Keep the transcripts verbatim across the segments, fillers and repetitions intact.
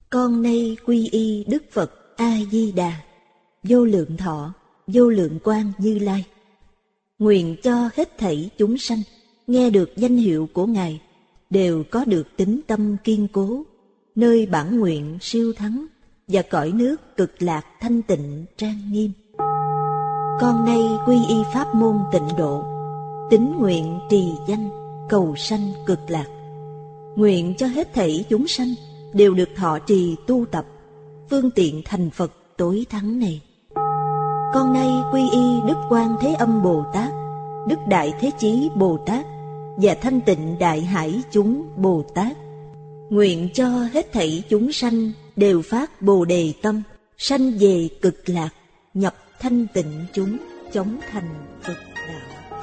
Con nay quy y Đức Phật A-di-đà, vô lượng thọ, vô lượng quang Như Lai. Nguyện cho hết thảy chúng sanh nghe được danh hiệu của Ngài đều có được tín tâm kiên cố, nơi bản nguyện siêu thắng và cõi nước cực lạc thanh tịnh trang nghiêm. Con nay quy y pháp môn tịnh độ, tín nguyện trì danh cầu sanh cực lạc. Nguyện cho hết thảy chúng sanh đều được thọ trì tu tập phương tiện thành Phật tối thắng này. Con nay quy y Đức Quan Thế Âm Bồ Tát, Đức Đại Thế Chí Bồ Tát và Thanh Tịnh Đại Hải chúng Bồ Tát. Nguyện cho hết thảy chúng sanh đều phát Bồ Đề tâm, sanh về cực lạc, nhập thanh tịnh chúng, chóng thành Phật đạo.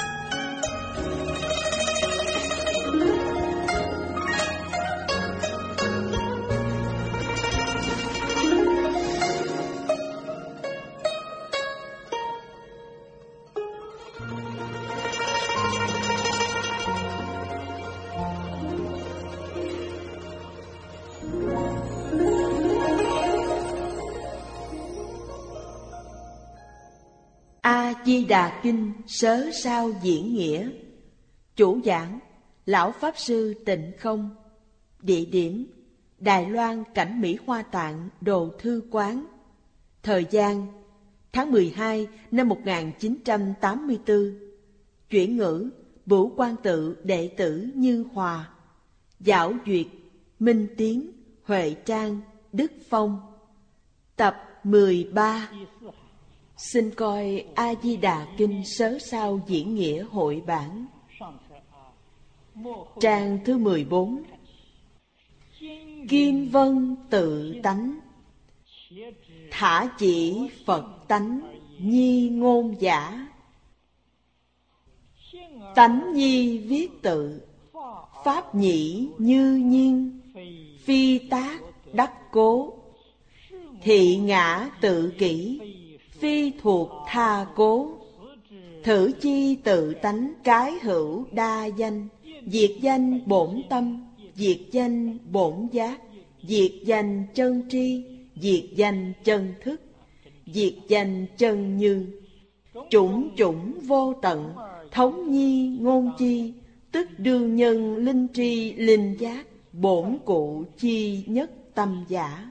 A-di-đà Kinh Sớ Sao Diễn Nghĩa. Chủ giảng Lão Pháp Sư Tịnh Không. Địa điểm Đài Loan Cảnh Mỹ Hoa Tạng Đồ Thư Quán. Thời gian tháng mười hai năm một nghìn chín trăm tám mươi tư. Chuyển ngữ Bửu Quan Tự đệ tử Như Hòa. Giảo duyệt Minh Tiến, Huệ Trang, Đức Phong. Tập mười ba. Xin coi A-di-đà Kinh Sớ Sao Diễn Nghĩa hội bản. Trang thứ mười bốn. Kim vân tự tánh, thả chỉ Phật tánh nhi ngôn giả. Tánh nhi viết tự, pháp nhĩ như nhiên, phi tác đắc cố. Thị ngã tự kỷ, phi thuộc tha cố. Thử chi tự tánh cái hữu đa danh. Diệt danh bổn tâm, diệt danh bổn giác, diệt danh chân tri, diệt danh chân thức, diệt danh chân như. Chủng chủng vô tận, thống nhi ngôn chi, tức đương nhân linh tri linh giác, bổn cụ chi nhất tâm giả.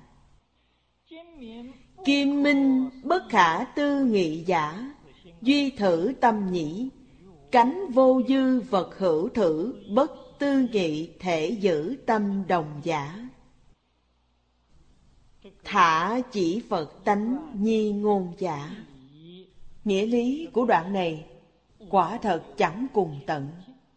Kim minh bất khả tư nghị giả, duy thử tâm nhĩ. Cánh vô dư vật hữu thử, bất tư nghị thể giữ tâm đồng giả. Thả chỉ Phật tánh nhi ngôn giả. Nghĩa lý của đoạn này quả thật chẳng cùng tận.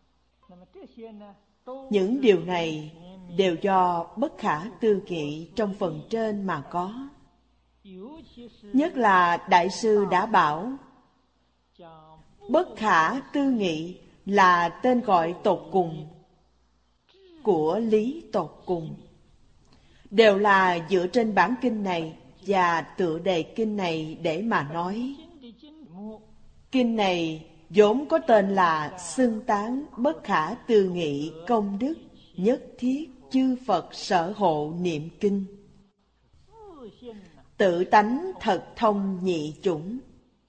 Những điều này đều do bất khả tư nghị trong phần trên mà có. Nhất là Đại sư đã bảo bất khả tư nghị là tên gọi tột cùng của lý tột cùng, đều là dựa trên bản kinh này và tựa đề kinh này để mà nói. Kinh này vốn có tên là xưng tán bất khả tư nghị công đức nhất thiết chư Phật sở hộ niệm kinh. Tự tánh thật thông nhị chủng.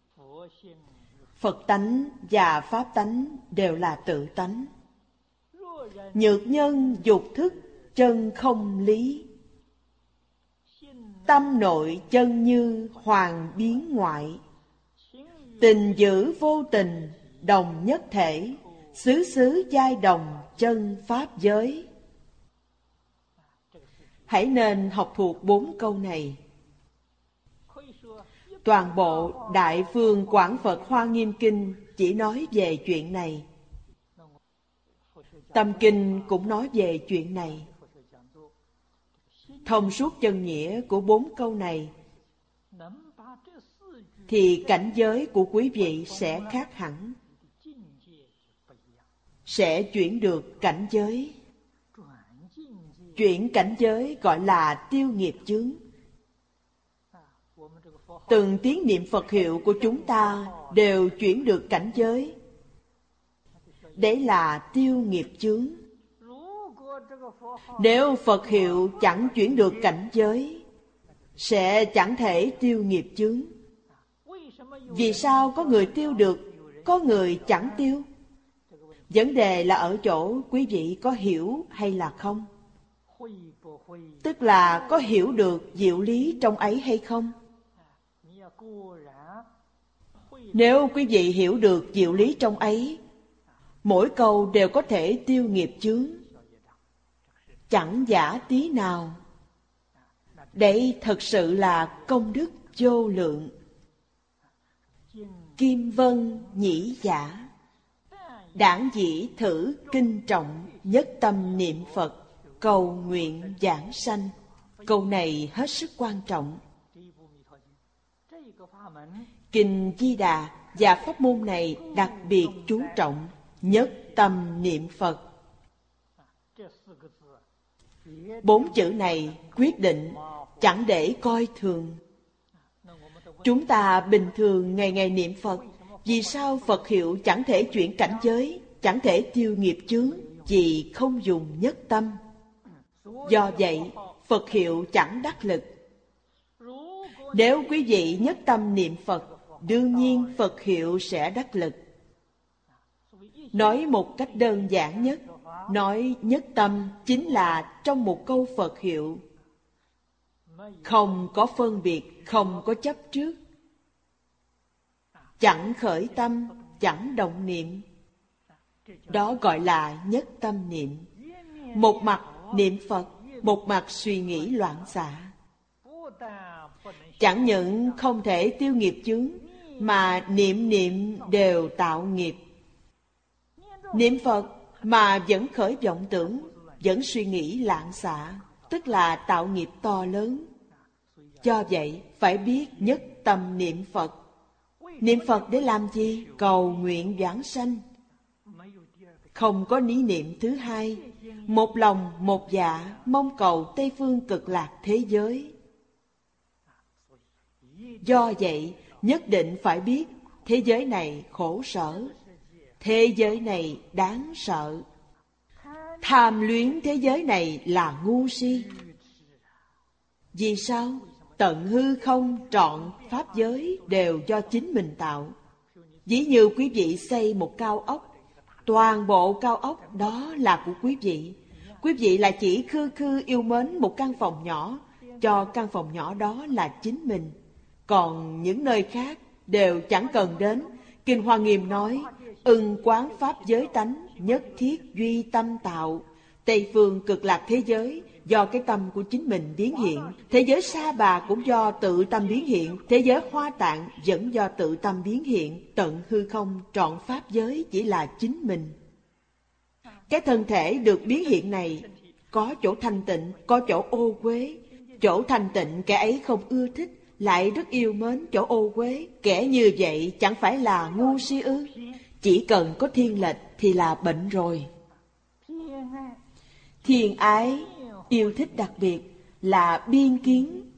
Phật tánh và Pháp tánh đều là tự tánh. Nhược nhân dục thức chân không lý. Tâm nội chân như hoàng biến ngoại. Tình giữ vô tình đồng nhất thể. Xứ xứ giai đồng chân Pháp giới. Hãy nên học thuộc bốn câu này. Toàn bộ Đại Phương Quảng Phật Hoa Nghiêm Kinh chỉ nói về chuyện này. Tâm Kinh cũng nói về chuyện này. Thông suốt chân nghĩa của bốn câu này thì cảnh giới của quý vị sẽ khác hẳn. Sẽ chuyển được cảnh giới. Chuyển cảnh giới gọi là tiêu nghiệp chướng. Từng tiếng niệm Phật hiệu của chúng ta đều chuyển được cảnh giới. Đấy là tiêu nghiệp chướng. Nếu Phật hiệu chẳng chuyển được cảnh giới, sẽ chẳng thể tiêu nghiệp chướng. Vì sao có người tiêu được, có người chẳng tiêu? Vấn đề là ở chỗ quý vị có hiểu hay là không. Tức là có hiểu được diệu lý trong ấy hay không. Nếu quý vị hiểu được diệu lý trong ấy, mỗi câu đều có thể tiêu nghiệp chướng, chẳng giả tí nào. Đây thật sự là công đức vô lượng. Kim vân nhĩ giả, đảng dĩ thử kinh trọng, nhất tâm niệm Phật, cầu nguyện giảng sanh. Câu này hết sức quan trọng. Kinh Di Đà và pháp môn này đặc biệt chú trọng nhất tâm niệm Phật. Bốn chữ này quyết định, chẳng để coi thường. Chúng ta bình thường ngày ngày niệm Phật, vì sao Phật hiệu chẳng thể chuyển cảnh giới, chẳng thể tiêu nghiệp chướng? Vì không dùng nhất tâm. Do vậy, Phật hiệu chẳng đắc lực. Nếu quý vị nhất tâm niệm Phật, đương nhiên Phật hiệu sẽ đắc lực. Nói một cách đơn giản nhất, nói nhất tâm chính là trong một câu Phật hiệu, không có phân biệt, không có chấp trước, chẳng khởi tâm, chẳng động niệm. Đó gọi là nhất tâm niệm. Một mặt niệm Phật, một mặt suy nghĩ loạn xạ. Chẳng những không thể tiêu nghiệp chướng, mà niệm niệm đều tạo nghiệp. Niệm Phật mà vẫn khởi vọng tưởng, vẫn suy nghĩ lạng xạ, tức là tạo nghiệp to lớn. Do vậy, phải biết nhất tâm niệm Phật. Niệm Phật để làm gì? Cầu nguyện vãng sanh. Không có ý niệm thứ hai. Một lòng, một dạ, mong cầu Tây phương cực lạc thế giới. Do vậy, nhất định phải biết thế giới này khổ sở, thế giới này đáng sợ. Tham luyến thế giới này là ngu si. Vì sao? Tận hư không trọn pháp giới đều do chính mình tạo. Ví như quý vị xây một cao ốc, toàn bộ cao ốc đó là của quý vị. Quý vị là chỉ khư khư yêu mến một căn phòng nhỏ, cho căn phòng nhỏ đó là chính mình. Còn những nơi khác đều chẳng cần đến. Kinh Hoa Nghiêm nói, ưng quán pháp giới tánh, nhất thiết duy tâm tạo. Tây phương cực lạc thế giới do cái tâm của chính mình biến hiện. Thế giới Sa Bà cũng do tự tâm biến hiện. Thế giới Hoa Tạng vẫn do tự tâm biến hiện. Tận hư không trọn pháp giới chỉ là chính mình. Cái thân thể được biến hiện này có chỗ thanh tịnh, có chỗ ô uế. Chỗ thanh tịnh kẻ ấy không ưa thích, lại rất yêu mến chỗ ô uế. Kẻ như vậy chẳng phải là ngu si ư? Chỉ cần có thiên lệch thì là bệnh rồi. Thiên ái, yêu thích đặc biệt là biên kiến.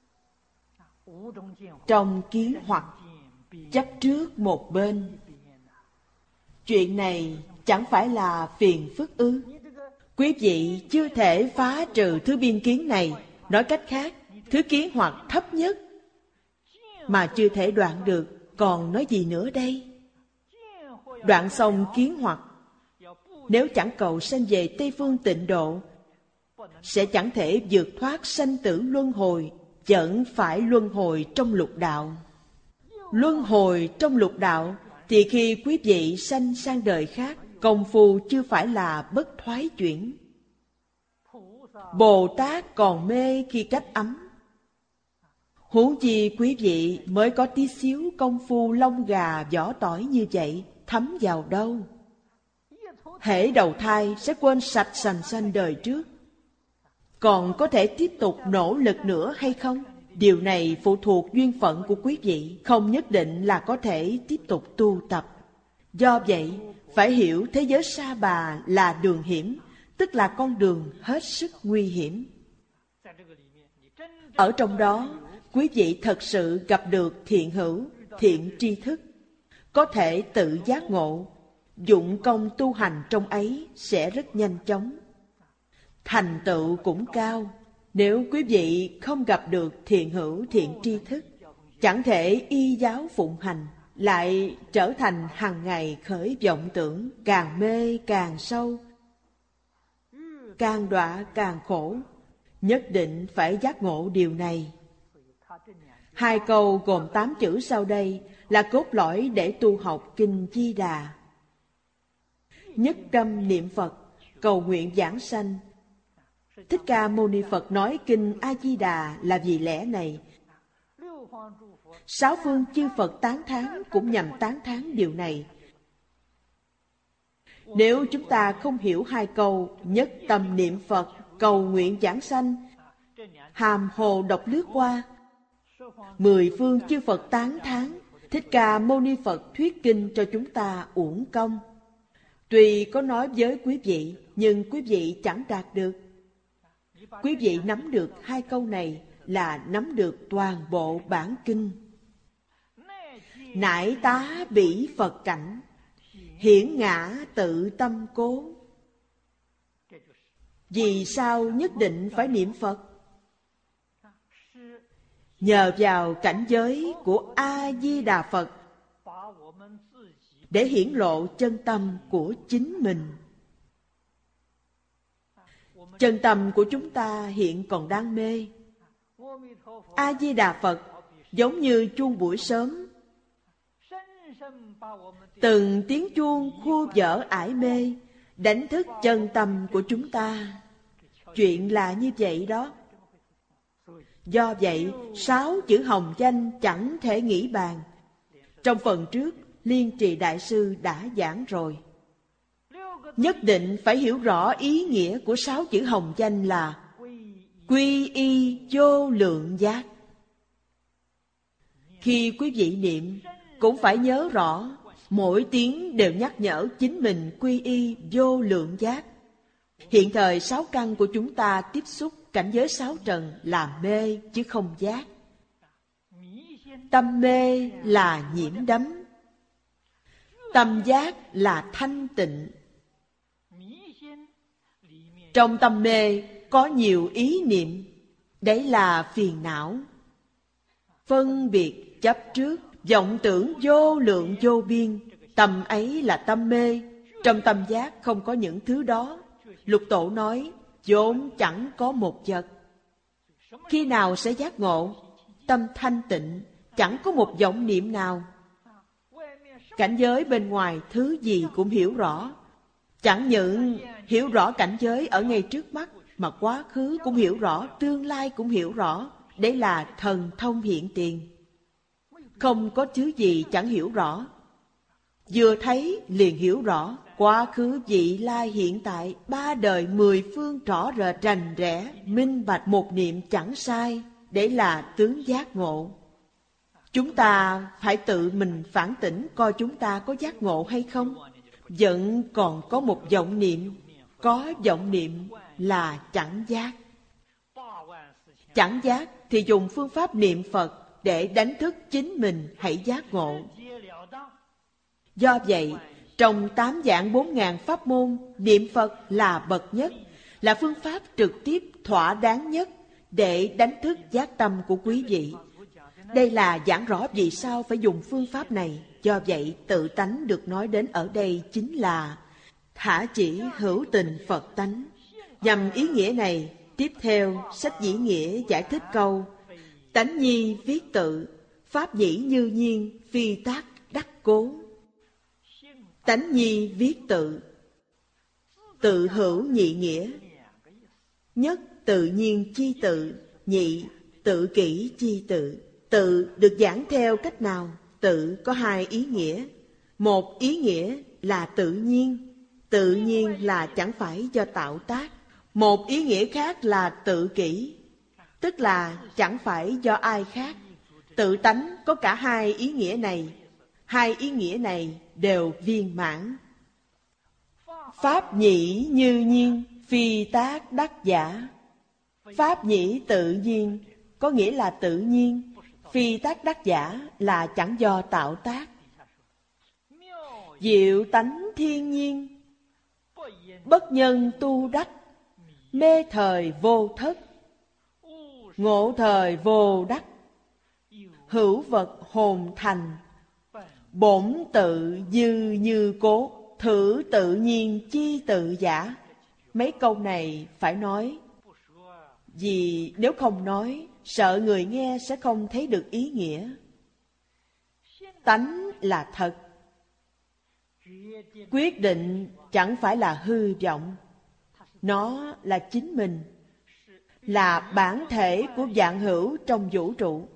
Trong kiến hoặc chấp trước một bên. Chuyện này chẳng phải là phiền phức ư? Quý vị chưa thể phá trừ thứ biên kiến này. Nói cách khác, thứ kiến hoặc thấp nhất mà chưa thể đoạn được, còn nói gì nữa đây? Đoạn xong kiến hoặc, nếu chẳng cầu sanh về Tây phương tịnh độ, sẽ chẳng thể vượt thoát sanh tử luân hồi, vẫn phải luân hồi trong lục đạo. Luân hồi trong lục đạo thì khi quý vị sanh sang đời khác, công phu chưa phải là bất thoái chuyển. Bồ Tát còn mê khi cách ấm. Huống chi quý vị mới có tí xíu công phu lông gà vỏ tỏi như vậy, thấm vào đâu? Hễ đầu thai sẽ quên sạch sành sanh đời trước. Còn có thể tiếp tục nỗ lực nữa hay không? Điều này phụ thuộc duyên phận của quý vị, không nhất định là có thể tiếp tục tu tập. Do vậy, phải hiểu thế giới Sa Bà là đường hiểm, tức là con đường hết sức nguy hiểm. Ở trong đó, quý vị thật sự gặp được thiện hữu, thiện tri thức, có thể tự giác ngộ, dụng công tu hành trong ấy sẽ rất nhanh chóng. thành tựu cũng cao. Nếu quý vị không gặp được thiện hữu thiện tri thức, chẳng thể y giáo phụng hành, lại trở thành hằng ngày khởi vọng tưởng, càng mê càng sâu, càng đọa càng khổ. Nhất định phải giác ngộ điều này. Hai câu gồm tám chữ sau đây là cốt lõi để tu học Kinh Di Đà. Nhất tâm niệm Phật, cầu nguyện giảng sanh. Thích Ca Mâu Ni Phật nói Kinh A Di Đà là vì lẽ này. Sáu phương chư Phật tán thán cũng nhằm tán thán điều này. Nếu chúng ta không hiểu hai câu nhất tâm niệm Phật, cầu nguyện giảng sanh, hàm hồ đọc lướt qua, mười phương chư Phật tán thán, Thích Ca Mâu Ni Phật thuyết kinh cho chúng ta uổng công. Tuy có nói với quý vị, nhưng quý vị chẳng đạt được. Quý vị nắm được hai câu này là nắm được toàn bộ bản kinh. Nải tá bỉ Phật cảnh, hiển ngã tự tâm cố. Vì sao nhất định phải niệm Phật? Nhờ vào cảnh giới của A-di-đà Phật để hiển lộ chân tâm của chính mình. Chân tâm của chúng ta hiện còn đang mê. A-di-đà Phật giống như chuông buổi sớm, từng tiếng chuông khu vỡ ải mê, đánh thức chân tâm của chúng ta. Chuyện là như vậy đó. Do vậy, sáu chữ hồng danh chẳng thể nghĩ bàn. Trong phần trước, Liên Trì Đại Sư đã giảng rồi. Nhất định phải hiểu rõ ý nghĩa của sáu chữ hồng danh là quy y vô lượng giác. Khi quý vị niệm, cũng phải nhớ rõ, mỗi tiếng đều nhắc nhở chính mình quy y vô lượng giác. Hiện thời sáu căn của chúng ta tiếp xúc cảnh giới sáu trần là mê chứ không giác. Tâm mê là nhiễm đắm, tâm giác là thanh tịnh. Trong tâm mê có nhiều ý niệm, đấy là phiền não. Phân biệt chấp trước, vọng tưởng vô lượng vô biên, tâm ấy là tâm mê. Trong tâm giác không có những thứ đó. Lục Tổ nói, vốn chẳng có một vật. Khi nào sẽ giác ngộ? Tâm thanh tịnh, chẳng có một vọng niệm nào. Cảnh giới bên ngoài thứ gì cũng hiểu rõ. Chẳng những hiểu rõ cảnh giới ở ngay trước mắt, mà quá khứ cũng hiểu rõ, tương lai cũng hiểu rõ. Đấy là thần thông hiện tiền. Không có thứ gì chẳng hiểu rõ. Vừa thấy liền hiểu rõ. Quá khứ, vị lai, hiện tại, ba đời mười phương rõ rệt rành rẽ, minh bạch một niệm chẳng sai. Đấy là tướng giác ngộ. Chúng ta phải tự mình phản tỉnh coi chúng ta có giác ngộ hay không. Vẫn còn có một vọng niệm. Có vọng niệm là chẳng giác. Chẳng giác thì dùng phương pháp niệm Phật để đánh thức chính mình hãy giác ngộ. Do vậy, trong tám vạn bốn ngàn pháp môn, niệm Phật là bậc nhất, là phương pháp trực tiếp thỏa đáng nhất để đánh thức giác tâm của quý vị. Đây là giảng rõ vì sao phải dùng phương pháp này. Do vậy, tự tánh được nói đến ở đây chính là thả chỉ hữu tình Phật tánh. Nhằm ý nghĩa này, tiếp theo sách Dĩ Nghĩa giải thích câu tánh nhi viết tự, pháp nhĩ như nhiên, phi tác đắc cố. Tánh nhi viết tự, tự hữu nhị nghĩa. Nhất tự nhiên chi tự, nhị tự kỷ chi tự. Tự được giảng theo cách nào? Tự có hai ý nghĩa. Một ý nghĩa là tự nhiên. Tự nhiên là chẳng phải do tạo tác. Một ý nghĩa khác là tự kỷ, tức là chẳng phải do ai khác. Tự tánh có cả hai ý nghĩa này. Hai ý nghĩa này đều viên mãn. Pháp nhĩ như nhiên, phi tác đắc giả. Pháp nhĩ tự nhiên có nghĩa là tự nhiên. Phi tác đắc giả là chẳng do tạo tác. Diệu tánh thiên nhiên, bất nhân tu đắc. Mê thời vô thất, ngộ thời vô đắc. Hữu vật hồn thành, bổn tự dư như cố. Thử tự nhiên chi tự giả. Mấy câu này phải nói, vì nếu không nói, sợ người nghe sẽ không thấy được ý nghĩa. Tánh là thật, quyết định chẳng phải là hư vọng. Nó là chính mình, là bản thể của vạn hữu trong vũ trụ.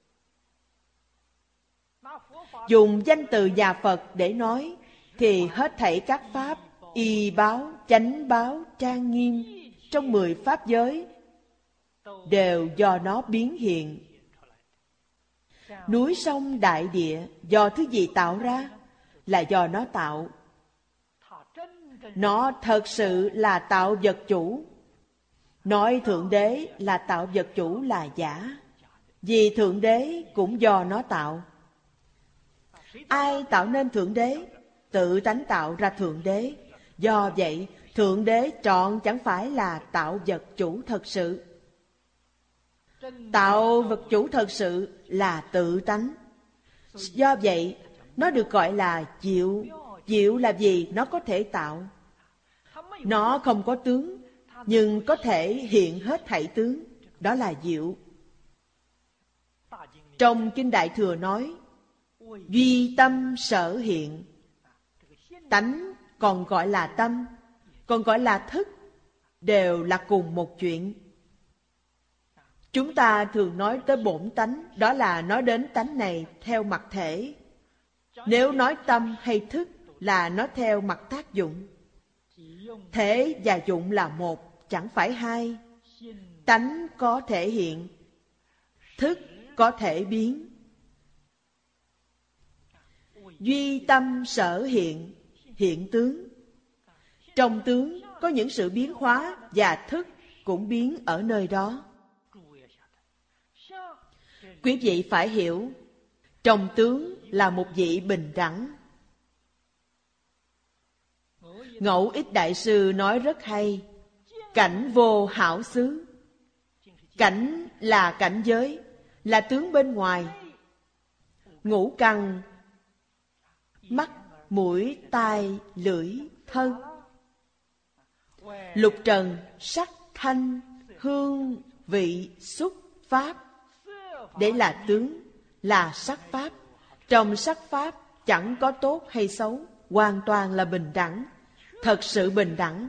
Dùng danh từ nhà Phật để nói, thì hết thảy các pháp y báo, chánh báo, trang nghiêm trong mười pháp giới đều do nó biến hiện. Núi sông đại địa do thứ gì tạo ra? Là do nó tạo. Nó thật sự là tạo vật chủ. Nói Thượng Đế là tạo vật chủ là giả, vì Thượng Đế cũng do nó tạo. Ai tạo nên Thượng Đế? Tự tánh tạo ra Thượng Đế. Do vậy, Thượng Đế trọn chẳng phải là tạo vật chủ thật sự. Tạo vật chủ thật sự là tự tánh. Do vậy, nó được gọi là diệu. Diệu là gì? Nó có thể tạo. Nó không có tướng, nhưng có thể hiện hết thảy tướng. Đó là diệu. Trong Kinh Đại Thừa nói, duy tâm sở hiện. Tánh còn gọi là tâm, còn gọi là thức, đều là cùng một chuyện. Chúng ta thường nói tới bổn tánh, đó là nói đến tánh này theo mặt thể. Nếu nói tâm hay thức là nói theo mặt tác dụng. Thể và dụng là một, chẳng phải hai. Tánh có thể hiện, thức có thể biến. Duy tâm sở hiện, hiện tướng. Trong tướng có những sự biến hóa và thức cũng biến ở nơi đó. Quý vị phải hiểu, trong tướng là một vị bình đẳng. Ngẫu Ích Đại Sư nói rất hay, cảnh vô hảo xứ. Cảnh là cảnh giới, là tướng bên ngoài. Ngũ căn, mắt, mũi, tai, lưỡi, thân. Lục trần, sắc, thanh, hương, vị, xúc, pháp. Đấy là tướng, là sắc pháp. Trong sắc pháp chẳng có tốt hay xấu, hoàn toàn là bình đẳng. Thật sự bình đẳng.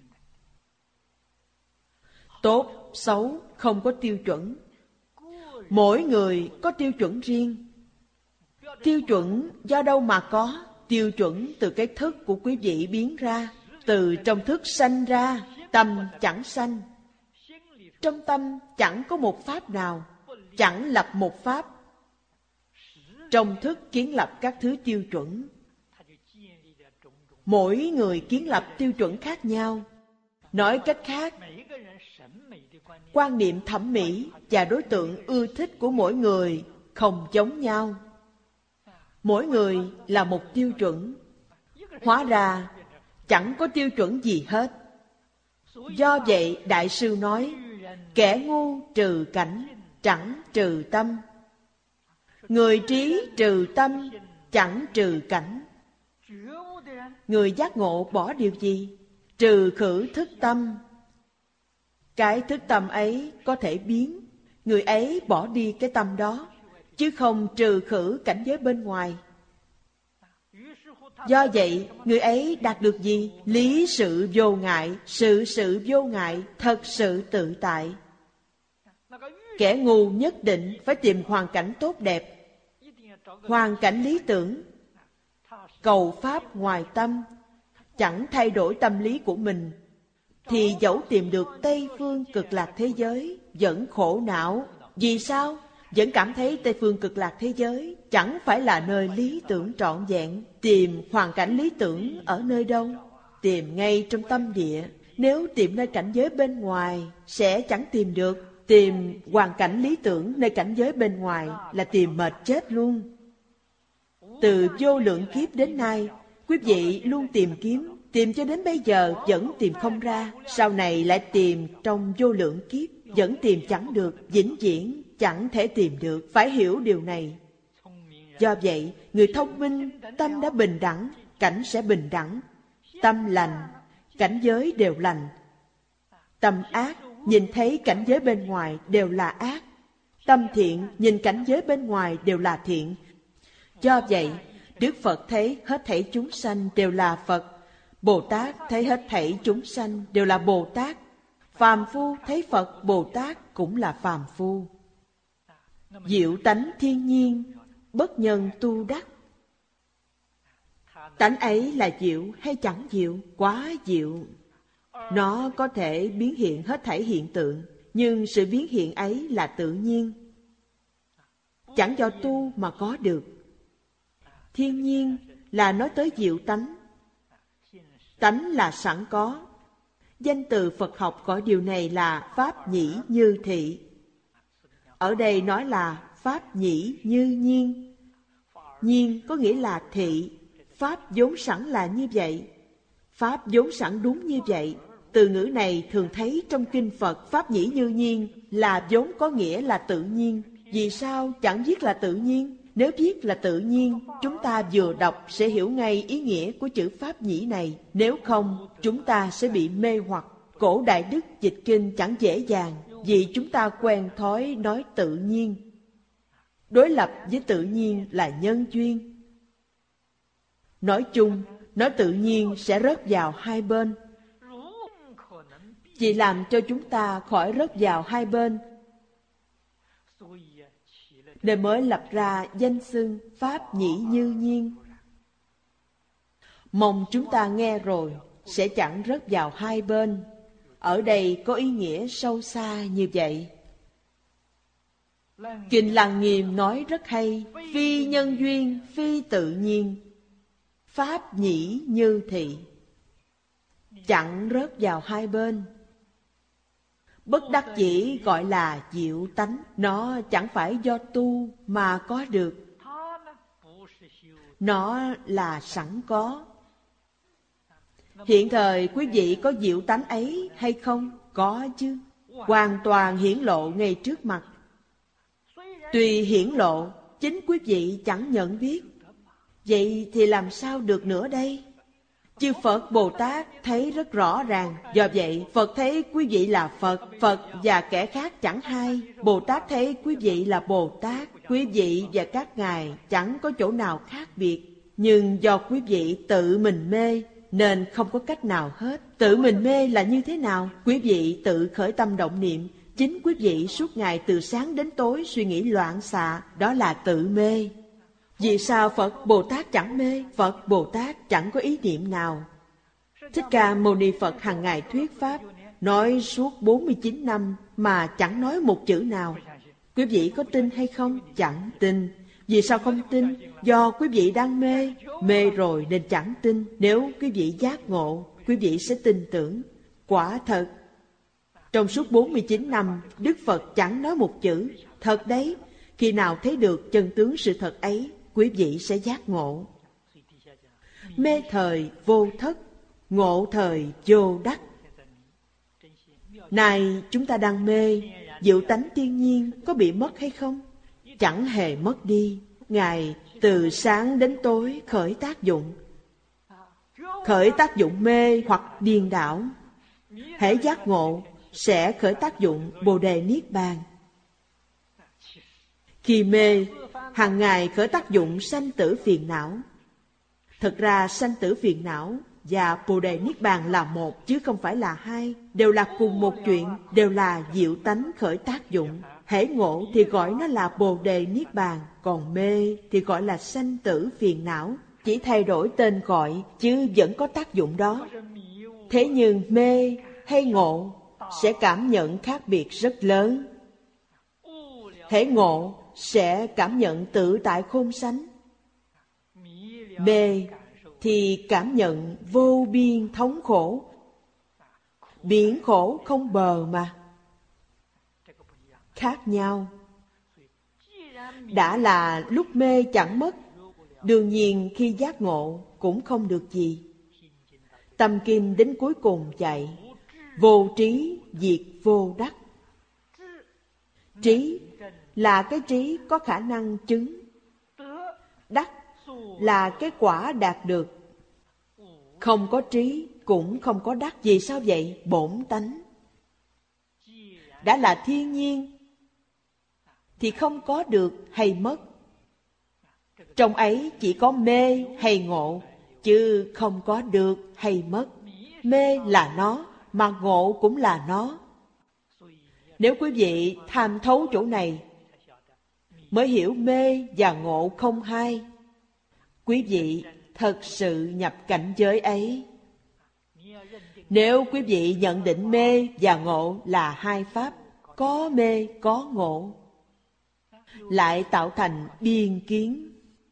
Tốt, xấu không có tiêu chuẩn. Mỗi người có tiêu chuẩn riêng. Tiêu chuẩn do đâu mà có? Tiêu chuẩn từ cái thức của quý vị biến ra. Từ trong thức sanh ra, tâm chẳng sanh. Trong tâm chẳng có một pháp nào, chẳng lập một pháp. Trong thức kiến lập các thứ tiêu chuẩn. Mỗi người kiến lập tiêu chuẩn khác nhau. Nói cách khác, quan niệm thẩm mỹ và đối tượng ưa thích của mỗi người không giống nhau. Mỗi người là một tiêu chuẩn. Hóa ra chẳng có tiêu chuẩn gì hết. Do vậy Đại sư nói, kẻ ngu trừ cảnh, chẳng trừ tâm. Người trí trừ tâm, chẳng trừ cảnh. Người giác ngộ bỏ điều gì? Trừ khử thức tâm. Cái thức tâm ấy có thể biến. Người ấy bỏ đi cái tâm đó, chứ không trừ khử cảnh giới bên ngoài. Do vậy, người ấy đạt được gì? Lý sự vô ngại, sự sự vô ngại, thật sự tự tại. Kẻ ngu nhất định phải tìm hoàn cảnh tốt đẹp, hoàn cảnh lý tưởng. Cầu pháp ngoài tâm, chẳng thay đổi tâm lý của mình, thì dẫu tìm được Tây phương cực lạc thế giới, vẫn khổ não. Vì sao? Vẫn cảm thấy Tây phương cực lạc thế giới chẳng phải là nơi lý tưởng trọn vẹn. Tìm hoàn cảnh lý tưởng ở nơi đâu? Tìm ngay trong tâm địa. Nếu tìm nơi cảnh giới bên ngoài, sẽ chẳng tìm được. Tìm hoàn cảnh lý tưởng nơi cảnh giới bên ngoài là tìm mệt chết luôn. Từ vô lượng kiếp đến nay, quý vị luôn tìm kiếm Tìm cho đến bây giờ vẫn tìm không ra, sau này lại tìm trong vô lượng kiếp, vẫn tìm chẳng được, vĩnh viễn chẳng thể tìm được. Phải hiểu điều này. Do vậy, người thông minh, tâm đã bình đẳng, cảnh sẽ bình đẳng. Tâm lành, cảnh giới đều lành. Tâm ác, nhìn thấy cảnh giới bên ngoài đều là ác. Tâm thiện, nhìn cảnh giới bên ngoài đều là thiện. Do vậy, Đức Phật thấy hết thảy chúng sanh đều là Phật. Bồ Tát thấy hết thảy chúng sanh đều là Bồ Tát. Phàm phu thấy Phật Bồ Tát cũng là phàm phu. Diệu tánh thiên nhiên, bất nhân tu đắc. Tánh ấy là diệu hay chẳng diệu? Quá diệu. Nó có thể biến hiện hết thảy hiện tượng, nhưng sự biến hiện ấy là tự nhiên, chẳng do tu mà có được. Thiên nhiên là nói tới diệu tánh. Tánh là sẵn có. Danh từ Phật học gọi điều này là pháp nhĩ như thị. Ở đây nói là pháp nhĩ như nhiên. Nhiên có nghĩa là thị. Pháp vốn sẵn là như vậy. Pháp vốn sẵn đúng như vậy. Từ ngữ này thường thấy trong kinh Phật. Pháp nhĩ như nhiên là vốn có nghĩa là tự nhiên. Vì sao chẳng viết là tự nhiên? Nếu viết là tự nhiên, chúng ta vừa đọc sẽ hiểu ngay ý nghĩa của chữ pháp nhĩ này. Nếu không, chúng ta sẽ bị mê hoặc. Cổ Đại Đức dịch kinh chẳng dễ dàng, vì chúng ta quen thói nói tự nhiên. Đối lập với tự nhiên là nhân duyên. Nói chung, nói tự nhiên sẽ rớt vào hai bên. Vì làm cho chúng ta khỏi rớt vào hai bên, nên mới lập ra danh xưng pháp nhĩ như nhiên. Mong chúng ta nghe rồi sẽ chẳng rớt vào hai bên. Ở đây có ý nghĩa sâu xa như vậy. Kinh Lăng Nghiêm nói rất hay. Phi nhân duyên, phi tự nhiên, pháp nhĩ như thị. Chẳng rớt vào hai bên. Bất đắc dĩ gọi là diệu tánh. Nó chẳng phải do tu mà có được. Nó là sẵn có. Hiện thời quý vị có diệu tánh ấy hay không? Có chứ. Hoàn toàn hiển lộ ngay trước mặt. Tuy hiển lộ, chính quý vị chẳng nhận biết. Vậy thì làm sao được nữa đây? Chư Phật Bồ Tát thấy rất rõ ràng. Do vậy Phật thấy quý vị là Phật, Phật và kẻ khác chẳng hai. Bồ Tát thấy quý vị là Bồ Tát, quý vị và các ngài chẳng có chỗ nào khác biệt. Nhưng do quý vị tự mình mê nên không có cách nào hết. Tự mình mê là như thế nào? Quý vị tự khởi tâm động niệm. Chính quý vị suốt ngày từ sáng đến tối suy nghĩ loạn xạ, đó là tự mê. Vì sao Phật Bồ Tát chẳng mê? Phật Bồ Tát chẳng có ý niệm nào. Thích Ca Mâu Ni Phật hàng ngày thuyết pháp, nói suốt bốn mươi chín năm mà chẳng nói một chữ nào. Quý vị có tin hay không? Chẳng tin. Vì sao không tin? Do quý vị đang mê. Mê rồi nên chẳng tin. Nếu quý vị giác ngộ, quý vị sẽ tin tưởng. Quả thật, trong suốt bốn mươi chín năm, Đức Phật chẳng nói một chữ. Thật đấy, khi nào thấy được chân tướng sự thật ấy, quý vị sẽ giác ngộ. Mê thời vô thất, ngộ thời vô đắc. Này chúng ta đang mê, diệu tánh thiên nhiên có bị mất hay không? Chẳng hề mất đi. Ngài từ sáng đến tối khởi tác dụng. Khởi tác dụng mê hoặc điên đảo. Hễ giác ngộ sẽ khởi tác dụng Bồ Đề Niết Bàn. Khi mê, hàng ngày khởi tác dụng sanh tử phiền não. Thật ra sanh tử phiền não và Bồ Đề Niết Bàn là một chứ không phải là hai. Đều là cùng một chuyện, đều là diệu tánh khởi tác dụng. Hễ ngộ thì gọi nó là Bồ Đề Niết Bàn, còn mê thì gọi là sanh tử phiền não. Chỉ thay đổi tên gọi chứ vẫn có tác dụng đó. Thế nhưng mê hay ngộ sẽ cảm nhận khác biệt rất lớn. Hễ ngộ sẽ cảm nhận tự tại khôn sánh. Mê thì cảm nhận vô biên thống khổ. Biển khổ không bờ mà. Khác nhau. Đã là lúc mê chẳng mất, đương nhiên khi giác ngộ cũng không được gì. Tâm kim đến cuối cùng dạy vô trí diệt vô đắc. Trí là cái trí có khả năng chứng, đắc là cái quả đạt được. Không có trí cũng không có đắc. Vì sao vậy? Bổn tánh. Đã là thiên nhiên thì không có được hay mất. Trong ấy chỉ có mê hay ngộ, chứ không có được hay mất. Mê là nó, mà ngộ cũng là nó. Nếu quý vị tham thấu chỗ này, mới hiểu mê và ngộ không hai, quý vị thật sự nhập cảnh giới ấy. Nếu quý vị nhận định mê và ngộ là hai pháp, có mê có ngộ, lại tạo thành biên kiến.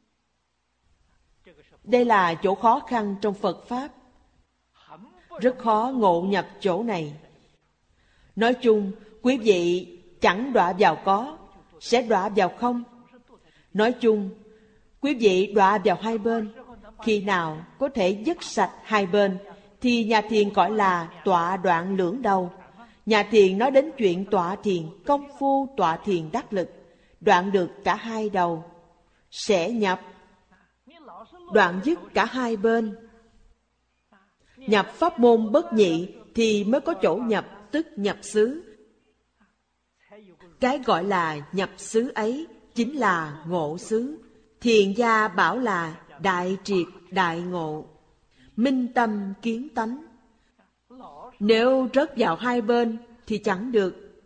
Đây là chỗ khó khăn trong Phật Pháp. Rất khó ngộ nhập chỗ này. Nói chung, quý vị chẳng đọa vào có, sẽ đọa vào không. Nói chung, quý vị đọa vào hai bên. Khi nào có thể dứt sạch hai bên, thì nhà thiền gọi là tọa đoạn lưỡng đầu. Nhà thiền nói đến chuyện tọa thiền, công phu tọa thiền đắc lực, đoạn được cả hai đầu, sẽ nhập. Đoạn dứt cả hai bên, nhập pháp môn bất nhị, thì mới có chỗ nhập, tức nhập xứ. Cái gọi là nhập xứ ấy chính là ngộ xứ. Thiền gia bảo là đại triệt đại ngộ, minh tâm kiến tánh. Nếu rớt vào hai bên thì chẳng được.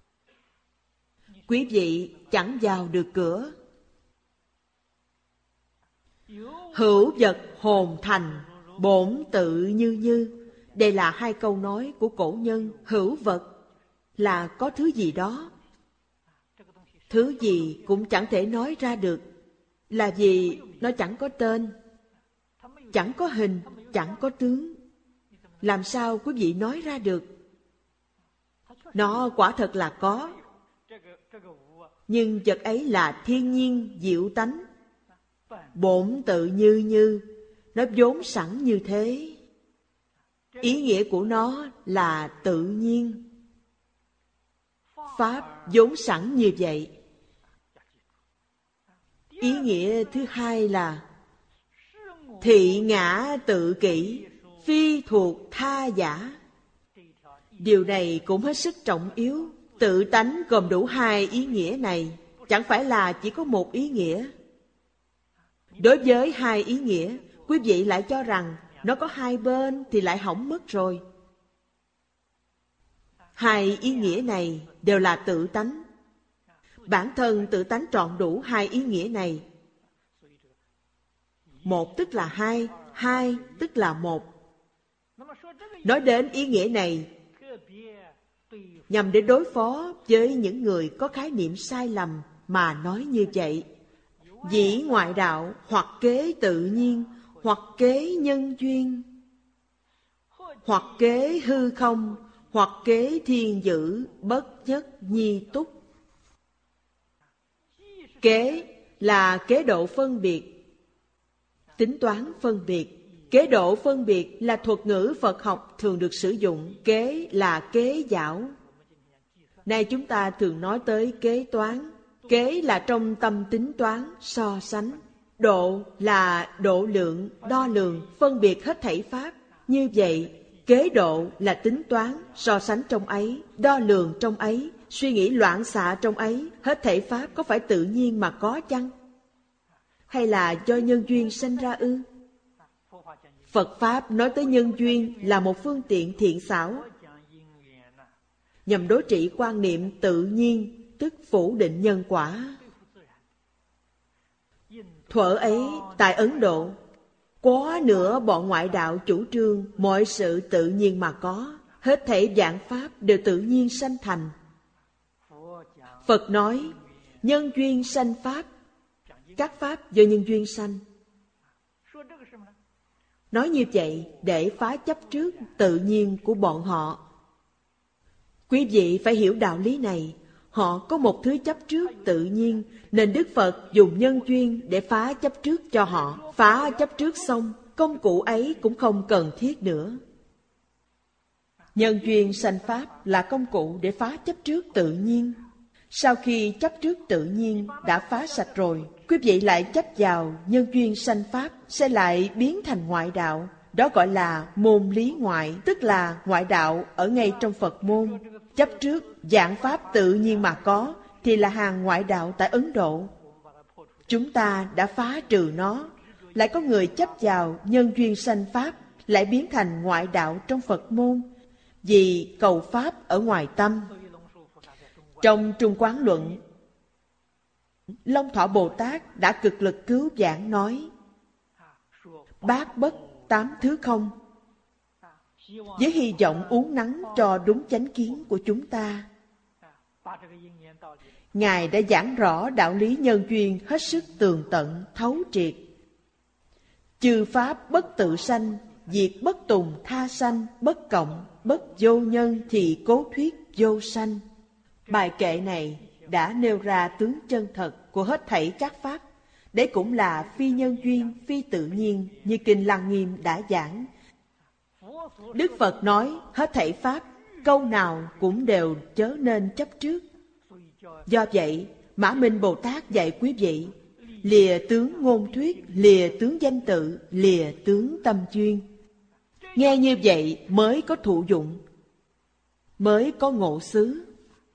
Quý vị chẳng vào được cửa. Hữu vật hồn thành, bổn tự như như. Đây là hai câu nói của cổ nhân. Hữu vật là có thứ gì đó. Thứ gì cũng chẳng thể nói ra được, là vì nó chẳng có tên, chẳng có hình, chẳng có tướng. Làm sao quý vị nói ra được? Nó quả thật là có, nhưng vật ấy là thiên nhiên diệu tánh, bổn tự như như. Nó vốn sẵn như thế. Ý nghĩa của nó là tự nhiên. Pháp vốn sẵn như vậy. Ý nghĩa thứ hai là thị ngã tự kỷ, phi thuộc tha giả. Điều này cũng hết sức trọng yếu. Tự tánh gồm đủ hai ý nghĩa này, chẳng phải là chỉ có một ý nghĩa. Đối với hai ý nghĩa, quý vị lại cho rằng nó có hai bên thì lại hỏng mất rồi. Hai ý nghĩa này đều là tự tánh. Bản thân tự tánh trọn đủ hai ý nghĩa này. Một tức là hai, hai tức là một. Nói đến ý nghĩa này nhằm để đối phó với những người có khái niệm sai lầm mà nói như vậy. Dĩ ngoại đạo hoặc kế tự nhiên, hoặc kế nhân duyên, hoặc kế hư không, hoặc kế thiên dữ, bất nhất nhi túc. Kế là kế độ phân biệt, tính toán phân biệt. Kế độ phân biệt là thuật ngữ Phật học thường được sử dụng. Kế là kế giảo. Nay chúng ta thường nói tới kế toán. Kế là trong tâm tính toán, so sánh. Độ là độ lượng, đo lường, phân biệt hết thảy pháp. Như vậy, kế độ là tính toán, so sánh trong ấy, đo lường trong ấy, suy nghĩ loạn xạ trong ấy. Hết thảy pháp có phải tự nhiên mà có chăng? Hay là do nhân duyên sanh ra ư? Phật Pháp nói tới nhân duyên là một phương tiện thiện xảo, nhằm đối trị quan niệm tự nhiên, tức phủ định nhân quả. Thuở ấy, tại Ấn Độ, quá nửa bọn ngoại đạo chủ trương mọi sự tự nhiên mà có, hết thảy vạn pháp đều tự nhiên sanh thành. Phật nói, nhân duyên sanh pháp, các pháp do nhân duyên sanh. Nói như vậy để phá chấp trước tự nhiên của bọn họ. Quý vị phải hiểu đạo lý này. Họ có một thứ chấp trước tự nhiên, nên Đức Phật dùng nhân duyên để phá chấp trước cho họ. Phá chấp trước xong, công cụ ấy cũng không cần thiết nữa. Nhân duyên sanh pháp là công cụ để phá chấp trước tự nhiên. Sau khi chấp trước tự nhiên đã phá sạch rồi, quý vị lại chấp vào nhân duyên sanh pháp sẽ lại biến thành ngoại đạo. Đó gọi là môn lý ngoại, tức là ngoại đạo ở ngay trong Phật môn. Chấp trước giảng pháp tự nhiên mà có thì là hàng ngoại đạo tại Ấn Độ. Chúng ta đã phá trừ nó. Lại có người chấp vào nhân duyên sanh pháp lại biến thành ngoại đạo trong Phật môn, vì cầu pháp ở ngoài tâm. Trong Trung Quán Luận, Long Thọ Bồ Tát đã cực lực cứu giảng nói: bát bất tám thứ không, với hy vọng uốn nắn cho đúng chánh kiến của chúng ta. Ngài đã giảng rõ đạo lý nhân duyên hết sức tường tận, thấu triệt. Chư pháp bất tự sanh, diệt bất tùng tha sanh, bất cộng, bất vô nhân thì cố thuyết vô sanh. Bài kệ này đã nêu ra tướng chân thật của hết thảy các pháp. Đấy cũng là phi nhân duyên, phi tự nhiên như Kinh Lăng Nghiêm đã giảng. Đức Phật nói hết thảy pháp, câu nào cũng đều chớ nên chấp trước. Do vậy, Mã Minh Bồ Tát dạy quý vị, lìa tướng ngôn thuyết, lìa tướng danh tự, lìa tướng tâm duyên. Nghe như vậy mới có thụ dụng, mới có ngộ xứ.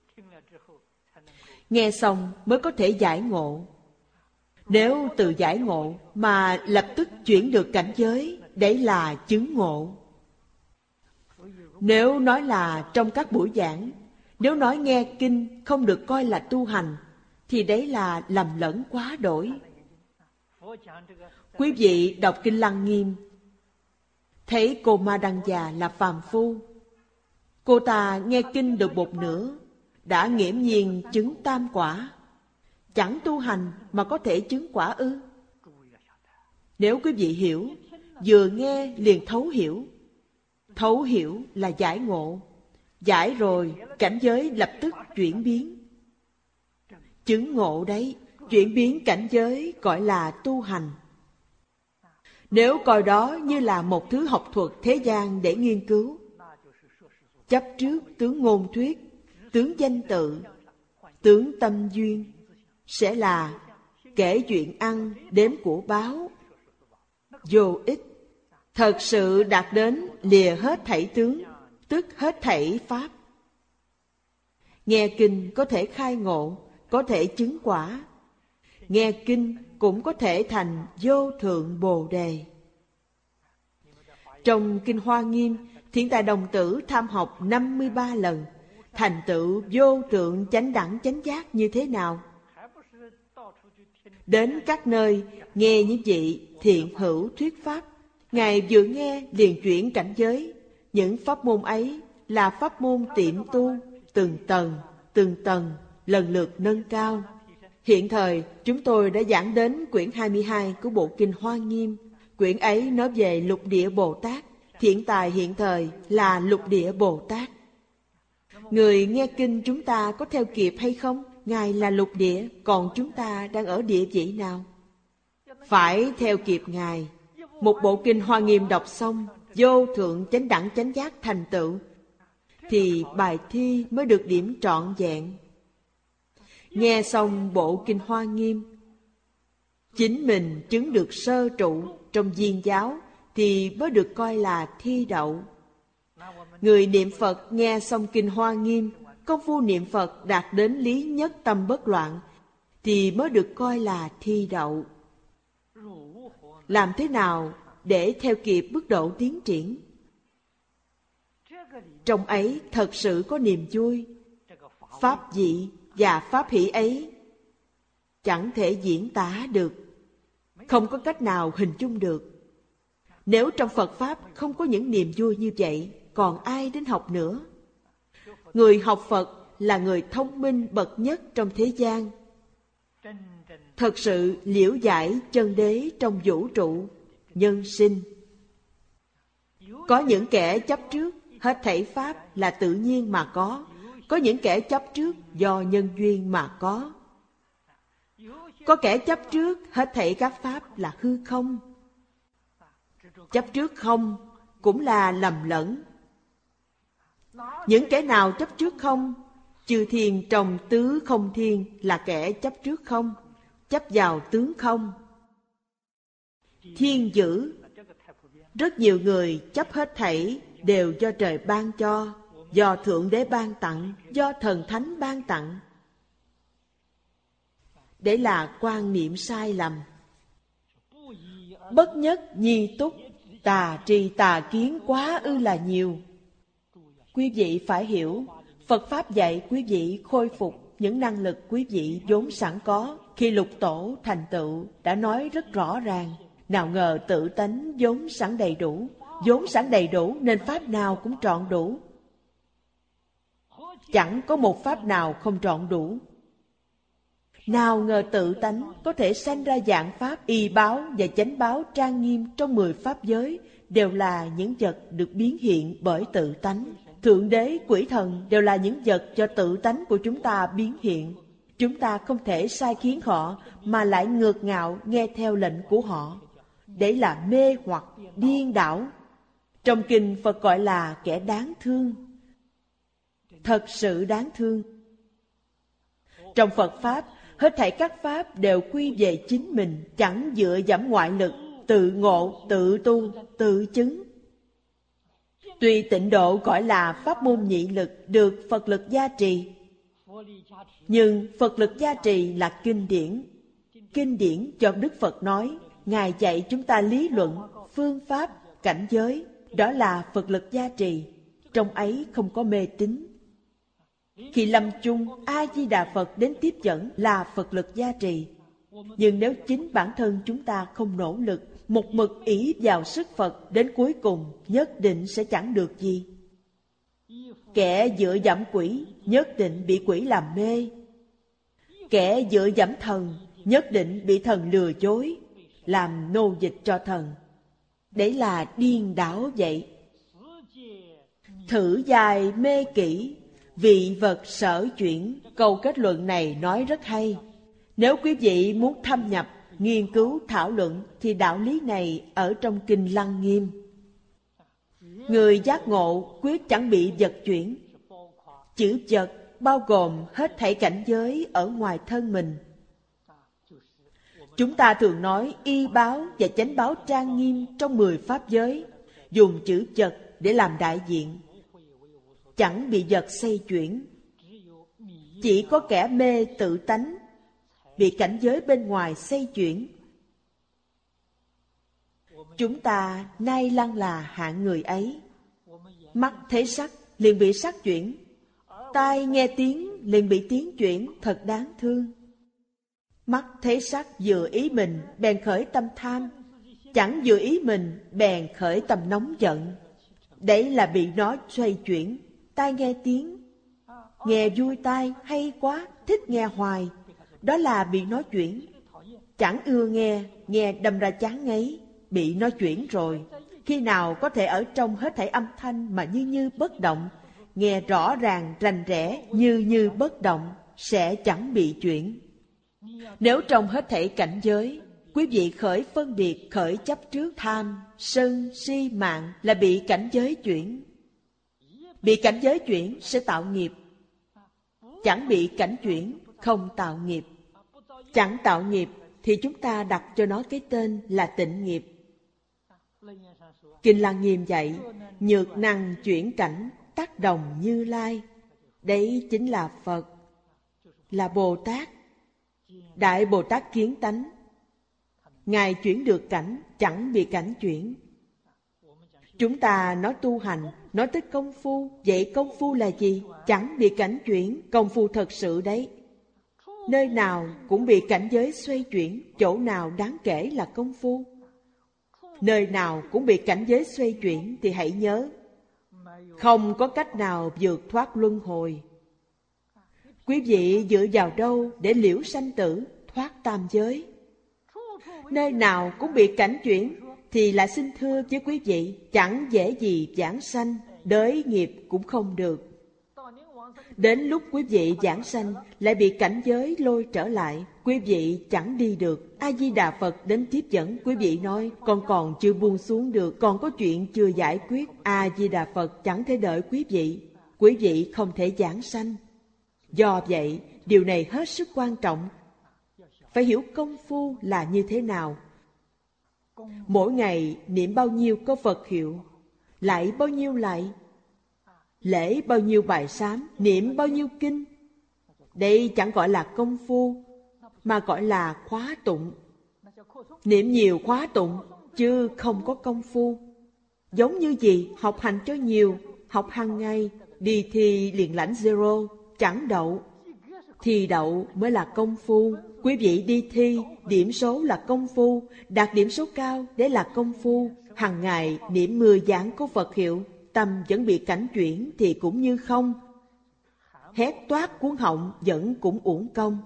Nghe xong mới có thể giải ngộ. Nếu từ giải ngộ mà lập tức chuyển được cảnh giới, đấy là chứng ngộ. Nếu nói là trong các buổi giảng, nếu nói nghe kinh không được coi là tu hành, thì đấy là lầm lẫn quá đổi. Quý vị đọc Kinh Lăng Nghiêm, thấy cô Ma Đăng Già là phàm phu. Cô ta nghe kinh được một nửa, đã nghiễm nhiên chứng tam quả. Chẳng tu hành mà có thể chứng quả ư? Nếu quý vị hiểu, vừa nghe liền thấu hiểu. Thấu hiểu là giải ngộ. Giải rồi, cảnh giới lập tức chuyển biến. Chứng ngộ đấy, chuyển biến cảnh giới gọi là tu hành. Nếu coi đó như là một thứ học thuật thế gian để nghiên cứu, chấp trước tướng ngôn thuyết, tướng danh tự, tướng tâm duyên, sẽ là kể chuyện ăn, đếm của báo, vô ích. Thật sự đạt đến lìa hết thảy tướng, tức hết thảy pháp. Nghe kinh có thể khai ngộ, có thể chứng quả. Nghe kinh cũng có thể thành vô thượng bồ đề. Trong Kinh Hoa Nghiêm, Thiện Tài Đồng Tử tham học năm mươi ba lần, thành tựu vô thượng chánh đẳng chánh giác như thế nào? Đến các nơi nghe những vị thiện hữu thuyết pháp, Ngài vừa nghe liền chuyển cảnh giới. Những pháp môn ấy là pháp môn tiệm tu, từng tầng, từng tầng, lần lượt nâng cao. Hiện thời chúng tôi đã giảng đến quyển hai mươi hai của bộ Kinh Hoa Nghiêm. Quyển ấy nói về lục địa Bồ Tát. Thiện Tài hiện thời là lục địa Bồ Tát. Người nghe kinh chúng ta có theo kịp hay không? Ngài là lục địa, còn chúng ta đang ở địa vị nào? Phải theo kịp Ngài. Một bộ Kinh Hoa Nghiêm đọc xong, vô thượng chánh đẳng chánh giác thành tựu, thì bài thi mới được điểm trọn vẹn. Nghe xong bộ Kinh Hoa Nghiêm, chính mình chứng được sơ trụ trong viên giáo, thì mới được coi là thi đậu. Người niệm Phật nghe xong Kinh Hoa Nghiêm, công phu niệm Phật đạt đến lý nhất tâm bất loạn, thì mới được coi là thi đậu. Làm thế nào để theo kịp mức độ tiến triển? Trong ấy thật sự có niềm vui. Pháp dị và pháp hỷ ấy chẳng thể diễn tả được, không có cách nào hình dung được. Nếu trong Phật Pháp không có những niềm vui như vậy, còn ai đến học nữa? Người học Phật là người thông minh bậc nhất trong thế gian. Thật sự liễu giải chân đế trong vũ trụ, nhân sinh. Có những kẻ chấp trước, hết thảy Pháp là tự nhiên mà có. Có những kẻ chấp trước do nhân duyên mà có. Có kẻ chấp trước, hết thảy các Pháp là hư không. Chấp trước không cũng là lầm lẫn. Những kẻ nào chấp trước không? Chư thiên trong tứ không thiên là kẻ chấp trước không, chấp vào tướng không. Thiên dữ, rất nhiều người chấp hết thảy đều do trời ban cho, do Thượng Đế ban tặng, do Thần Thánh ban tặng. Đấy là quan niệm sai lầm. Bất nhất nhi túc, tà tri tà kiến quá ư là nhiều. Quý vị phải hiểu, Phật Pháp dạy quý vị khôi phục những năng lực quý vị vốn sẵn có. Khi Lục Tổ thành tựu đã nói rất rõ ràng, nào ngờ tự tánh vốn sẵn đầy đủ. Vốn sẵn đầy đủ nên Pháp nào cũng trọn đủ. Chẳng có một Pháp nào không trọn đủ. Nào ngờ tự tánh có thể sanh ra dạng Pháp y báo và chánh báo trang nghiêm trong mười Pháp giới, đều là những vật được biến hiện bởi tự tánh. Thượng Đế, quỷ thần đều là những vật do tự tánh của chúng ta biến hiện. Chúng ta không thể sai khiến họ mà lại ngược ngạo nghe theo lệnh của họ. Đấy là mê hoặc, điên đảo. Trong kinh Phật gọi là kẻ đáng thương. Thật sự đáng thương. Trong Phật Pháp, hết thảy các Pháp đều quy về chính mình, chẳng dựa dẫm ngoại lực, tự ngộ, tự tu, tự chứng. Tuy Tịnh Độ gọi là pháp môn nhị lực được Phật lực gia trì, nhưng Phật lực gia trì là kinh điển. Kinh điển cho Đức Phật nói, Ngài dạy chúng ta lý luận, phương pháp, cảnh giới, đó là Phật lực gia trì. Trong ấy không có mê tín. Khi lâm chung, A-di-đà Phật đến tiếp dẫn là Phật lực gia trì. Nhưng nếu chính bản thân chúng ta không nỗ lực, một mực ỷ vào sức Phật, đến cuối cùng nhất định sẽ chẳng được gì. Kẻ dựa dẫm quỷ nhất định bị quỷ làm mê. Kẻ dựa dẫm thần nhất định bị thần lừa dối, làm nô dịch cho thần. Đấy là điên đảo vậy. Thử dài mê kỹ, vị vật sở chuyển. Câu kết luận này nói rất hay. Nếu quý vị muốn thâm nhập, nghiên cứu, thảo luận thì đạo lý này ở trong kinh Lăng Nghiêm. Người giác ngộ quyết chẳng bị vật chuyển. Chữ vật bao gồm hết thảy cảnh giới ở ngoài thân mình. Chúng ta thường nói y báo và chánh báo trang nghiêm trong mười pháp giới, dùng chữ vật để làm đại diện. Chẳng bị vật xoay chuyển. Chỉ có kẻ mê tự tánh bị cảnh giới bên ngoài xoay chuyển. Chúng ta nay lăng là hạng người ấy. Mắt thấy sắc liền bị sắc chuyển, tai nghe tiếng liền bị tiếng chuyển, thật đáng thương. Mắt thấy sắc vừa ý mình bèn khởi tâm tham, chẳng vừa ý mình bèn khởi tâm nóng giận. Đấy là bị nó xoay chuyển. Tai nghe tiếng, nghe vui tai, hay quá, thích nghe hoài, đó là bị nó chuyển. Chẳng ưa nghe, nghe đâm ra chán ngấy, bị nó chuyển rồi. Khi nào có thể ở trong hết thảy âm thanh mà như như bất động, nghe rõ ràng rành rẽ như như bất động, sẽ chẳng bị chuyển. Nếu trong hết thảy cảnh giới, quý vị khởi phân biệt, khởi chấp trước tham, sân, si, mạng là bị cảnh giới chuyển. Bị cảnh giới chuyển sẽ tạo nghiệp. Chẳng bị cảnh chuyển, không tạo nghiệp. Chẳng tạo nghiệp thì chúng ta đặt cho nó cái tên là tịnh nghiệp. Kinh Lăng Nghiêm dạy, nhược năng chuyển cảnh, tác đồng Như Lai. Đấy chính là Phật, là Bồ Tát. Đại Bồ Tát kiến tánh. Ngài chuyển được cảnh, chẳng bị cảnh chuyển. Chúng ta nói tu hành, nói tới công phu. Vậy công phu là gì? Chẳng bị cảnh chuyển, công phu thật sự đấy. Nơi nào cũng bị cảnh giới xoay chuyển, chỗ nào đáng kể là công phu. Nơi nào cũng bị cảnh giới xoay chuyển thì hãy nhớ, không có cách nào vượt thoát luân hồi. Quý vị dựa vào đâu để liễu sanh tử, thoát tam giới? Nơi nào cũng bị cảnh chuyển thì lại xin thưa với quý vị, chẳng dễ gì giảng sanh, đới nghiệp cũng không được. Đến lúc quý vị giảng sanh lại bị cảnh giới lôi trở lại, quý vị chẳng đi được. A-di-đà Phật đến tiếp dẫn, quý vị nói con còn chưa buông xuống được, còn có chuyện chưa giải quyết. A-di-đà Phật chẳng thể đợi quý vị, quý vị không thể giảng sanh. Do vậy, điều này hết sức quan trọng. Phải hiểu công phu là như thế nào. Mỗi ngày niệm bao nhiêu câu Phật hiệu, lạy bao nhiêu lạy, lễ bao nhiêu bài sám, niệm bao nhiêu kinh. Đây chẳng gọi là công phu, mà gọi là khóa tụng. Niệm nhiều khóa tụng, chứ không có công phu. Giống như gì? Học hành cho nhiều, học hàng ngày, đi thi liền lãnh zero, chẳng đậu. Thì đậu mới là công phu. Quý vị đi thi, điểm số là công phu, đạt điểm số cao, đấy là công phu. Hằng ngày niệm mười giảng câu Phật hiệu, tâm vẫn bị cảnh chuyển thì cũng như không. Hét toát cuốn họng vẫn cũng uổng công.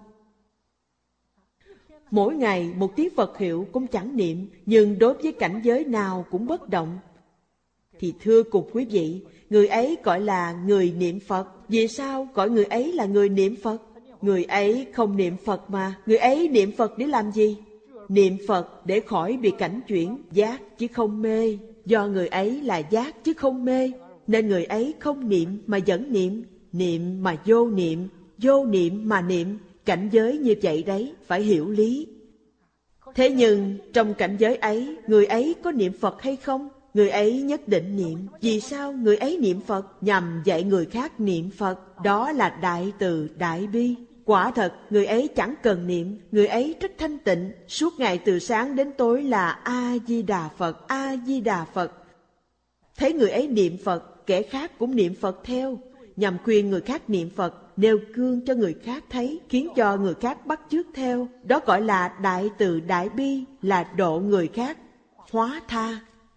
Mỗi ngày một tiếng Phật hiệu cũng chẳng niệm, nhưng đối với cảnh giới nào cũng bất động. Thì thưa cùng quý vị, người ấy gọi là người niệm Phật. Vì sao gọi người ấy là người niệm Phật? Người ấy không niệm Phật mà, người ấy niệm Phật để làm gì? Niệm Phật để khỏi bị cảnh chuyển, giác chứ không mê. Do người ấy là giác chứ không mê, nên người ấy không niệm mà vẫn niệm, niệm mà vô niệm, vô niệm mà niệm. Cảnh giới như vậy đấy, phải hiểu lý. Thế nhưng trong cảnh giới ấy, người ấy có niệm Phật hay không? Người ấy nhất định niệm. Vì sao người ấy niệm Phật? Nhằm dạy người khác niệm Phật. Đó là đại từ đại bi. Quả thật, người ấy chẳng cần niệm, người ấy rất thanh tịnh, suốt ngày từ sáng đến tối là A-di-đà Phật, A-di-đà Phật. Thấy người ấy niệm Phật, kẻ khác cũng niệm Phật theo, nhằm khuyên người khác niệm Phật, nêu gương cho người khác thấy, khiến cho người khác bắt chước theo. Đó gọi là đại từ đại bi, là độ người khác, hóa tha.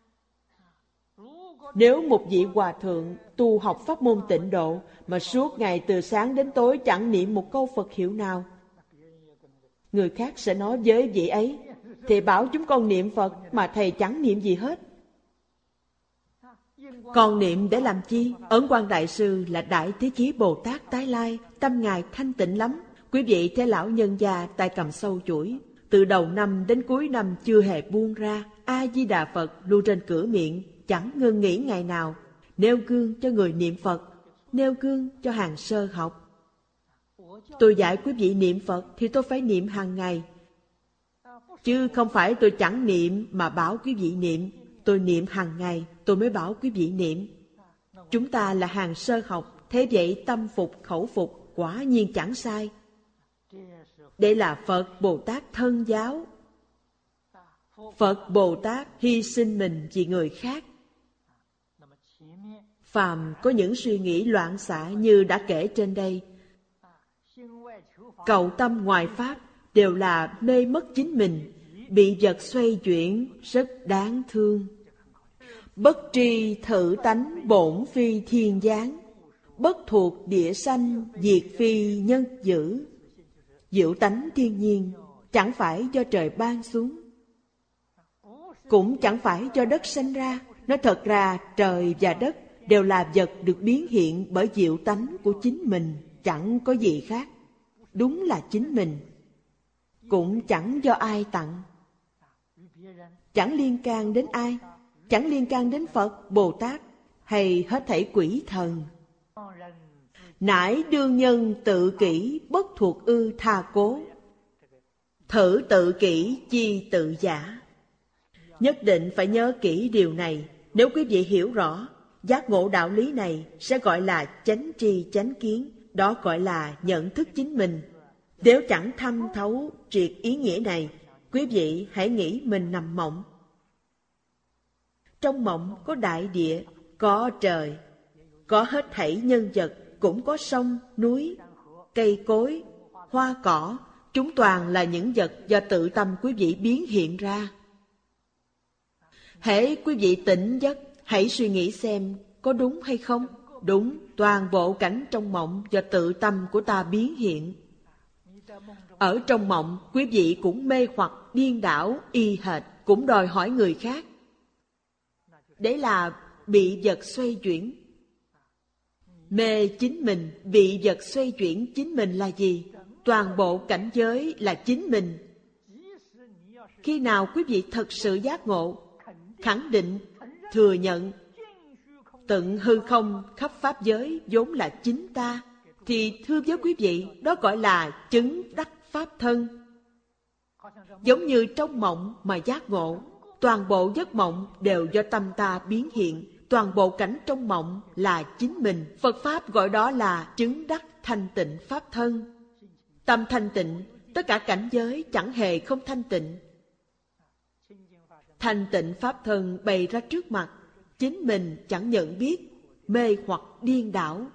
Nếu một vị hòa thượng tu học pháp môn tịnh độ mà suốt ngày từ sáng đến tối chẳng niệm một câu Phật hiệu nào, người khác sẽ nói với vị ấy, thầy bảo chúng con niệm Phật mà thầy chẳng niệm gì hết. Còn niệm để làm chi? Ấn Quang Đại Sư là Đại Thế Chí Bồ Tát tái lai, tâm Ngài thanh tịnh lắm. Quý vị thấy lão nhân già tay cầm sâu chuỗi, từ đầu năm đến cuối năm chưa hề buông ra, A-di-đà Phật luôn trên cửa miệng, chẳng ngừng nghỉ ngày nào, nêu gương cho người niệm Phật, nêu gương cho hàng sơ học. Tôi dạy quý vị niệm Phật thì tôi phải niệm hàng ngày, chứ không phải tôi chẳng niệm mà bảo quý vị niệm. Tôi niệm hàng ngày, tôi mới bảo quý vị niệm. Chúng ta là hàng sơ học, thế vậy tâm phục khẩu phục quả nhiên chẳng sai. Đây là Phật Bồ Tát thân giáo. Phật Bồ Tát hy sinh mình vì người khác. Phàm có những suy nghĩ loạn xạ như đã kể trên đây, cầu tâm ngoài Pháp đều là mê mất chính mình, bị vật xoay chuyển, rất đáng thương. Bất tri thử tánh bổn phi thiên giáng, bất thuộc địa sanh diệt phi nhân dữ. Diệu tánh thiên nhiên chẳng phải do trời ban xuống, cũng chẳng phải do đất sanh ra. Nói thật ra trời và đất đều là vật được biến hiện bởi diệu tánh của chính mình, chẳng có gì khác. Đúng là chính mình, cũng chẳng do ai tặng, chẳng liên can đến ai, chẳng liên can đến Phật, Bồ Tát hay hết thảy quỷ thần. Nãi đương nhân tự kỷ, bất thuộc ư tha cố. Thử tự kỷ chi tự giả. Nhất định phải nhớ kỹ điều này. Nếu quý vị hiểu rõ, giác ngộ đạo lý này sẽ gọi là chánh tri chánh kiến. Đó gọi là nhận thức chính mình. Nếu chẳng thâm thấu triệt ý nghĩa này, quý vị hãy nghĩ mình nằm mộng. Trong mộng có đại địa, có trời, có hết thảy nhân vật, cũng có sông, núi, cây cối, hoa cỏ. Chúng toàn là những vật do tự tâm quý vị biến hiện ra. Hễ quý vị tỉnh giấc, hãy suy nghĩ xem có đúng hay không. Đúng, toàn bộ cảnh trong mộng do tự tâm của ta biến hiện. Ở trong mộng, quý vị cũng mê hoặc điên đảo, y hệt, cũng đòi hỏi người khác. Đấy là bị vật xoay chuyển. Mê chính mình, bị vật xoay chuyển chính mình là gì? Toàn bộ cảnh giới là chính mình. Khi nào quý vị thật sự giác ngộ, khẳng định, thừa nhận tận hư không khắp pháp giới vốn là chính ta, thì thưa với quý vị, đó gọi là chứng đắc pháp thân. Giống như trong mộng mà giác ngộ, toàn bộ giấc mộng đều do tâm ta biến hiện, toàn bộ cảnh trong mộng là chính mình. Phật Pháp gọi đó là chứng đắc thanh tịnh pháp thân. Tâm thanh tịnh, tất cả cảnh giới chẳng hề không thanh tịnh. Thanh tịnh pháp thân bày ra trước mặt, chính mình chẳng nhận biết, mê hoặc điên đảo.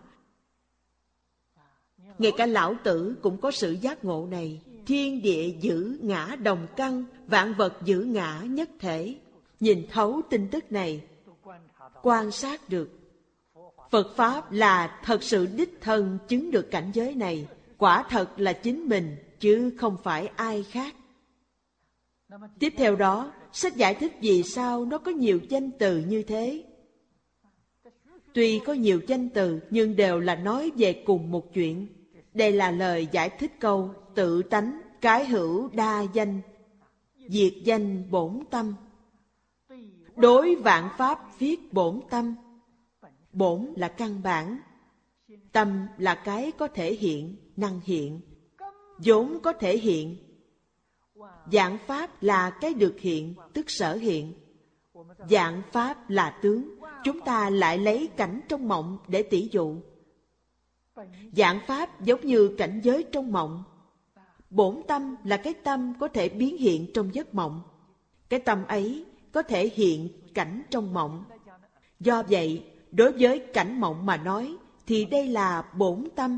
Ngay cả Lão Tử cũng có sự giác ngộ này. Thiên địa giữ ngã đồng căn, vạn vật giữ ngã nhất thể. Nhìn thấu tin tức này, quan sát được. Phật Pháp là thật sự đích thân chứng được cảnh giới này. Quả thật là chính mình, chứ không phải ai khác. Tiếp theo đó, sách giải thích vì sao nó có nhiều danh từ như thế. Tuy có nhiều danh từ, nhưng đều là nói về cùng một chuyện. Đây là lời giải thích câu tự tánh, cái hữu đa danh, diệt danh bổn tâm. Đối vạn pháp viết bổn tâm. Bổn là căn bản, tâm là cái có thể hiện, năng hiện, vốn có thể hiện. Vạn pháp là cái được hiện, tức sở hiện. Vạn pháp là tướng, chúng ta lại lấy cảnh trong mộng để tỉ dụ. Vạn pháp giống như cảnh giới trong mộng. Bổn tâm là cái tâm có thể biến hiện trong giấc mộng. Cái tâm ấy có thể hiện cảnh trong mộng. Do vậy, đối với cảnh mộng mà nói, thì đây là bổn tâm.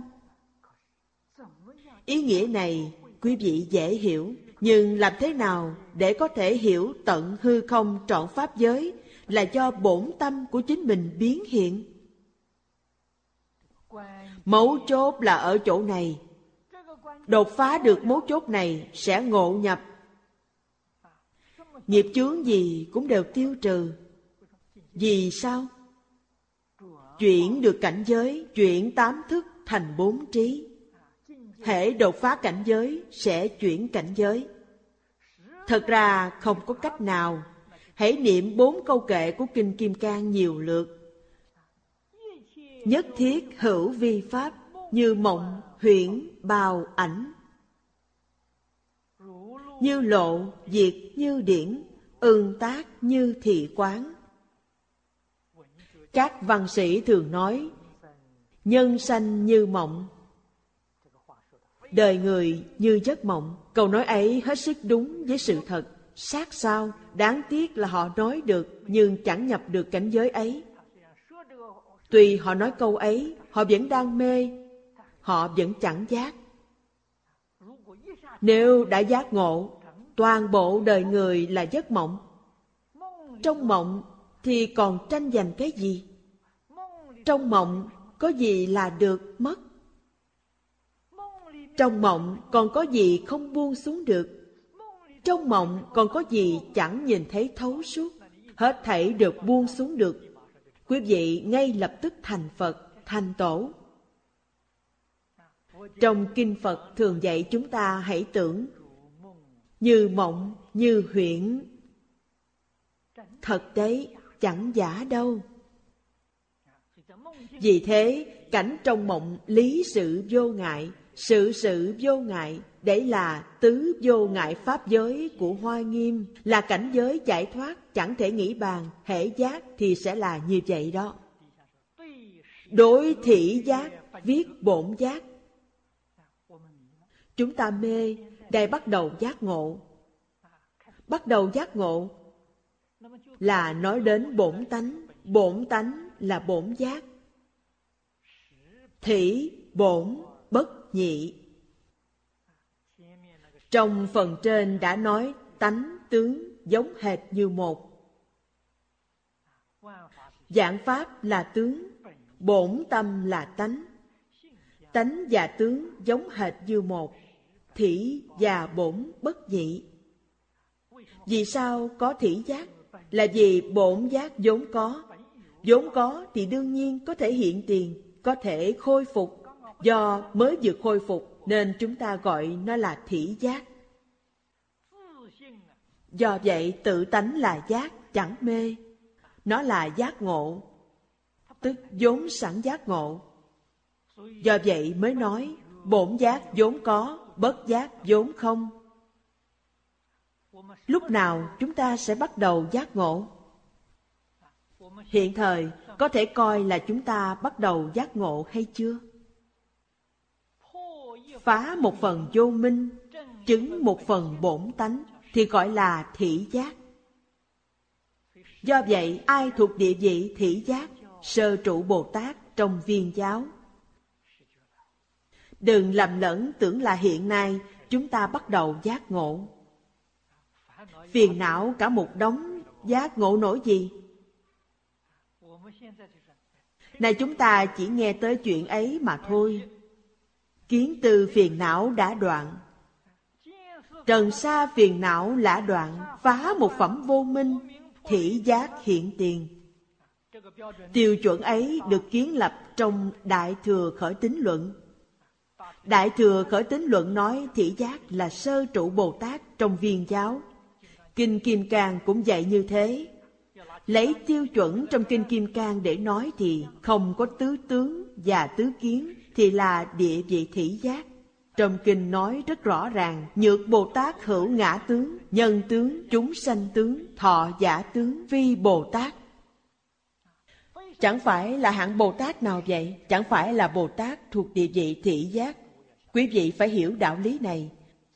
Ý nghĩa này quý vị dễ hiểu, nhưng làm thế nào để có thể hiểu tận hư không trọn pháp giới là do bổn tâm của chính mình biến hiện? Mấu chốt là ở chỗ này. Đột phá được mấu chốt này sẽ ngộ nhập. Nghiệp chướng gì cũng đều tiêu trừ. Vì sao? Chuyển được cảnh giới, chuyển tám thức thành bốn trí. Hễ đột phá cảnh giới sẽ chuyển cảnh giới. Thật ra không có cách nào. Hãy niệm bốn câu kệ của Kinh Kim Cang nhiều lượt. Nhất thiết hữu vi pháp, như mộng, huyễn, bào, ảnh. Như lộ, diệt, như điển, ưng tác, như thị quán. Các văn sĩ thường nói, nhân sanh như mộng, đời người như giấc mộng. Câu nói ấy hết sức đúng với sự thật. Sát sao, đáng tiếc là họ nói được, nhưng chẳng nhập được cảnh giới ấy. Tuy họ nói câu ấy, họ vẫn đang mê, họ vẫn chẳng giác. Nếu đã giác ngộ, toàn bộ đời người là giấc mộng. Trong mộng thì còn tranh giành cái gì? Trong mộng có gì là được mất? Trong mộng còn có gì không buông xuống được? Trong mộng còn có gì chẳng nhìn thấy thấu suốt? Hết thảy được buông xuống được. Quý vị ngay lập tức thành Phật, thành Tổ. Trong Kinh Phật thường dạy chúng ta hãy tưởng như mộng, như huyễn. Thật đấy, chẳng giả đâu. Vì thế, cảnh trong mộng lý sự vô ngại, sự sự vô ngại, đấy là tứ vô ngại pháp giới của Hoa Nghiêm, là cảnh giới giải thoát, chẳng thể nghĩ bàn. Hễ giác thì sẽ là như vậy đó. Đối thị giác, viết bổn giác. Chúng ta mê, đây bắt đầu giác ngộ. Bắt đầu giác ngộ là nói đến bổn tánh. Bổn tánh là bổn giác. Thỉ, bổn, bất nhị. Trong phần trên đã nói tánh tướng giống hệt như một. Vạn pháp là tướng, bổn tâm là tánh. Tánh và tướng giống hệt như một. Thỉ và bổn bất nhị. Vì sao có thỉ giác? Là vì bổn giác vốn có. Vốn có thì đương nhiên có thể hiện tiền. có thể khôi phục. Do mới vừa khôi phục nên chúng ta gọi nó là thị giác. Do vậy tự tánh là giác, chẳng mê. Nó là giác ngộ, tức vốn sẵn giác ngộ. Do vậy mới nói bổn giác vốn có, bất giác vốn không. Lúc nào chúng ta sẽ bắt đầu giác ngộ? Hiện thời có thể coi là chúng ta bắt đầu giác ngộ hay chưa? Phá một phần vô minh, chứng một phần bổn tánh thì gọi là thị giác. Do vậy ai thuộc địa vị thị giác? Sơ trụ Bồ Tát trong Viên giáo. Đừng lầm lẫn tưởng là hiện nay chúng ta bắt đầu giác ngộ. Phiền não cả một đống, giác ngộ nổi gì? Này chúng ta chỉ nghe tới chuyện ấy mà thôi. Kiến tư phiền não đã đoạn, trần sa phiền não lã đoạn, phá một phẩm vô minh, thị giác hiện tiền. Tiêu chuẩn ấy được kiến lập trong Đại Thừa Khởi Tín Luận. Đại Thừa Khởi Tín Luận nói thị giác là sơ trụ Bồ Tát trong Viên giáo. Kinh Kim Cang cũng dạy như thế. Lấy tiêu chuẩn trong Kinh Kim Cang để nói thì không có tứ tướng và tứ kiến thì là địa vị thị giác. Trong kinh nói rất rõ ràng, nhược Bồ Tát hữu ngã tướng, nhân tướng, chúng sanh tướng, thọ giả tướng, phi Bồ Tát. Chẳng phải là hạng Bồ Tát nào vậy? Chẳng phải là Bồ Tát thuộc địa vị thị giác. Quý vị phải hiểu đạo lý này.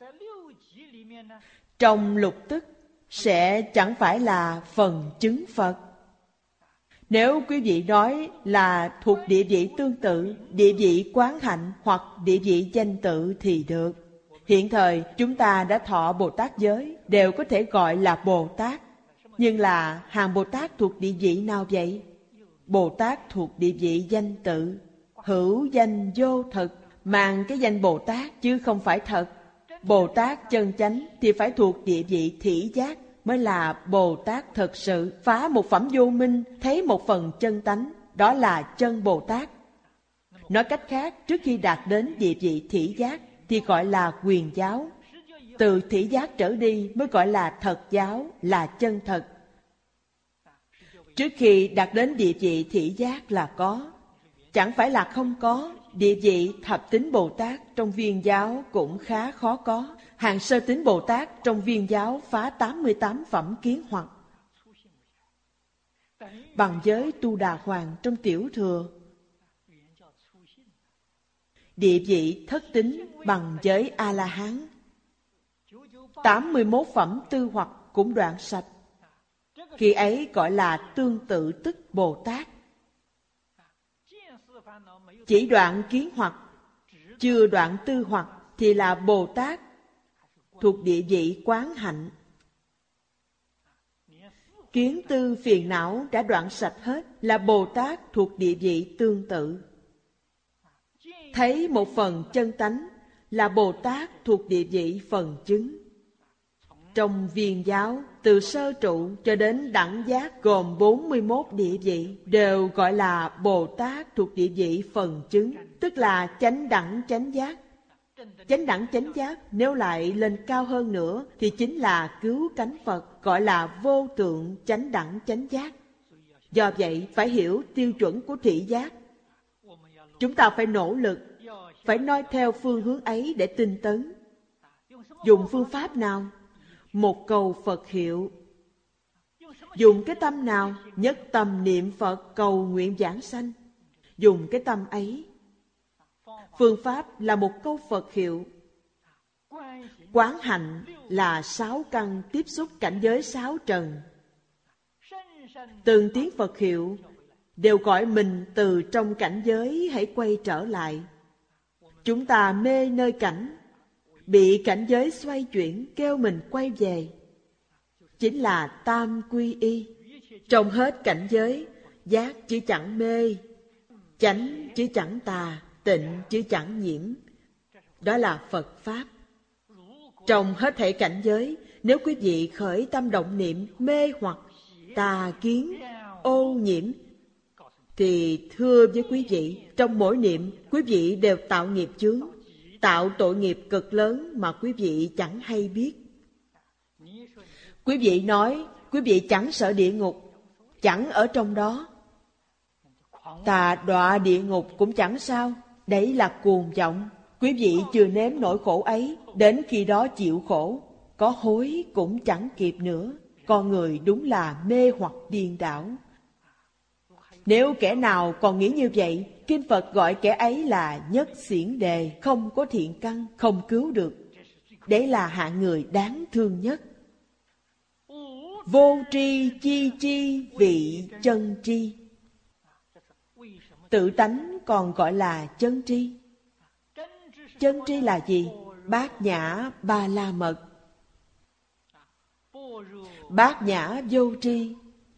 Trong lục tức sẽ chẳng phải là phần chứng Phật. Nếu quý vị nói là thuộc địa vị tương tự, địa vị quán hạnh hoặc địa vị danh tự thì được. Hiện thời chúng ta đã thọ Bồ Tát giới, đều có thể gọi là Bồ Tát. Nhưng là hàng Bồ Tát thuộc địa vị nào vậy? Bồ Tát thuộc địa vị danh tự, hữu danh vô thực, mang cái danh Bồ Tát chứ không phải thật. Bồ Tát chân chánh thì phải thuộc địa vị thị giác, mới là Bồ Tát thật sự. Phá một phẩm vô minh, thấy một phần chân tánh, đó là chân Bồ Tát. Nói cách khác, trước khi đạt đến địa vị thị giác thì gọi là quyền giáo. Từ thị giác trở đi mới gọi là thật giáo, là chân thật. Trước khi đạt đến địa vị thị giác là có, chẳng phải là không có. Địa vị thập tín Bồ Tát trong Viên giáo cũng khá khó có. Hàng sơ tín Bồ Tát trong Viên giáo phá tám mươi tám phẩm kiến hoặc. Bằng giới Tu Đà Hoàng trong Tiểu Thừa. Địa vị thất tín bằng giới A-la-hán. tám mươi mốt phẩm tư hoặc cũng đoạn sạch. Khi ấy gọi là tương tự tức Bồ Tát. Chỉ đoạn kiến hoặc, chưa đoạn tư hoặc thì là Bồ Tát thuộc địa vị quán hạnh. Kiến tư phiền não đã đoạn sạch hết là Bồ Tát thuộc địa vị tương tự. Thấy một phần chân tánh là Bồ Tát thuộc địa vị phần chứng. Trong Viên giáo, từ sơ trụ cho đến đẳng giác gồm bốn mươi mốt địa vị, đều gọi là Bồ Tát thuộc địa vị phần chứng, tức là chánh đẳng chánh giác. Chánh đẳng chánh giác nếu lại lên cao hơn nữa thì chính là cứu cánh Phật, gọi là vô tượng chánh đẳng chánh giác. Do vậy phải hiểu tiêu chuẩn của thị giác. Chúng ta phải nỗ lực, phải noi theo phương hướng ấy để tinh tấn. Dùng phương pháp nào? Một câu Phật hiệu. Dùng cái tâm nào? Nhất tâm niệm Phật cầu nguyện vãng sanh. Dùng cái tâm ấy. Phương pháp là một câu Phật hiệu. Quán hạnh là sáu căn tiếp xúc cảnh giới sáu trần. Từng tiếng Phật hiệu đều gọi mình từ trong cảnh giới hãy quay trở lại. Chúng ta mê nơi cảnh, bị cảnh giới xoay chuyển kêu mình quay về. Chính là tam quy y. Trong hết cảnh giới, giác chứ chẳng mê, chánh chứ chẳng tà, tịnh chứ chẳng nhiễm. Đó là Phật Pháp. Trong hết thảy cảnh giới, nếu quý vị khởi tâm động niệm mê hoặc tà kiến, ô nhiễm, Thì thưa với quý vị, trong mỗi niệm, quý vị đều tạo nghiệp chướng, tạo tội nghiệp cực lớn mà quý vị chẳng hay biết. Quý vị nói, quý vị chẳng sợ địa ngục, chẳng ở trong đó. Tà đọa địa ngục cũng chẳng sao, đấy là cuồng vọng. Quý vị chưa nếm nỗi khổ ấy, đến khi đó chịu khổ, có hối cũng chẳng kịp nữa. Con người đúng là mê hoặc điên đảo. Nếu kẻ nào còn nghĩ như vậy, Kinh Phật gọi kẻ ấy là nhất xiển đề, không có thiện căn, không cứu được. Đấy là hạng người đáng thương nhất. Vô tri chi chi vị chân tri. Tự tánh còn gọi là chân tri. Chân tri là gì? Bát nhã ba la mật. Bát nhã vô tri.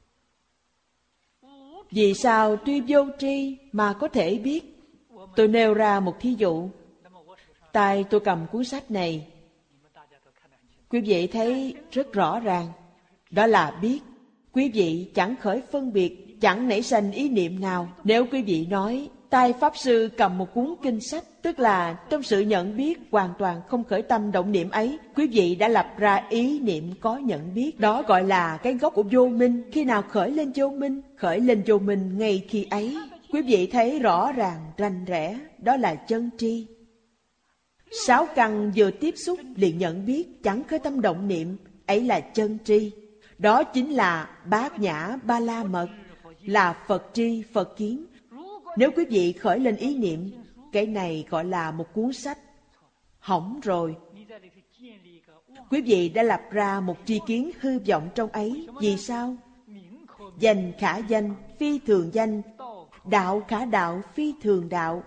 Vì sao tuy vô tri mà có thể biết? Tôi nêu ra một thí dụ. Tay tôi cầm cuốn sách này, quý vị thấy rất rõ ràng. Đó là biết. Quý vị chẳng khởi phân biệt, chẳng nảy sanh ý niệm nào. Nếu quý vị nói tay Pháp Sư cầm một cuốn kinh sách, tức là trong sự nhận biết hoàn toàn không khởi tâm động niệm ấy, quý vị đã lập ra ý niệm có nhận biết. Đó gọi là cái gốc của vô minh. Khi nào khởi lên vô minh? Khởi lên vô minh ngay khi ấy. Quý vị thấy rõ ràng, rành rẽ, đó là chân tri. Sáu căn vừa tiếp xúc liền nhận biết, chẳng khởi tâm động niệm, ấy là chân tri. Đó chính là bát nhã ba la mật, là Phật tri, Phật kiến. Nếu quý vị khởi lên ý niệm, cái này gọi là một cuốn sách, hỏng rồi. Quý vị đã lập ra một tri kiến hư vọng trong ấy. Vì sao? Danh khả danh, phi thường danh. Đạo khả đạo, phi thường đạo.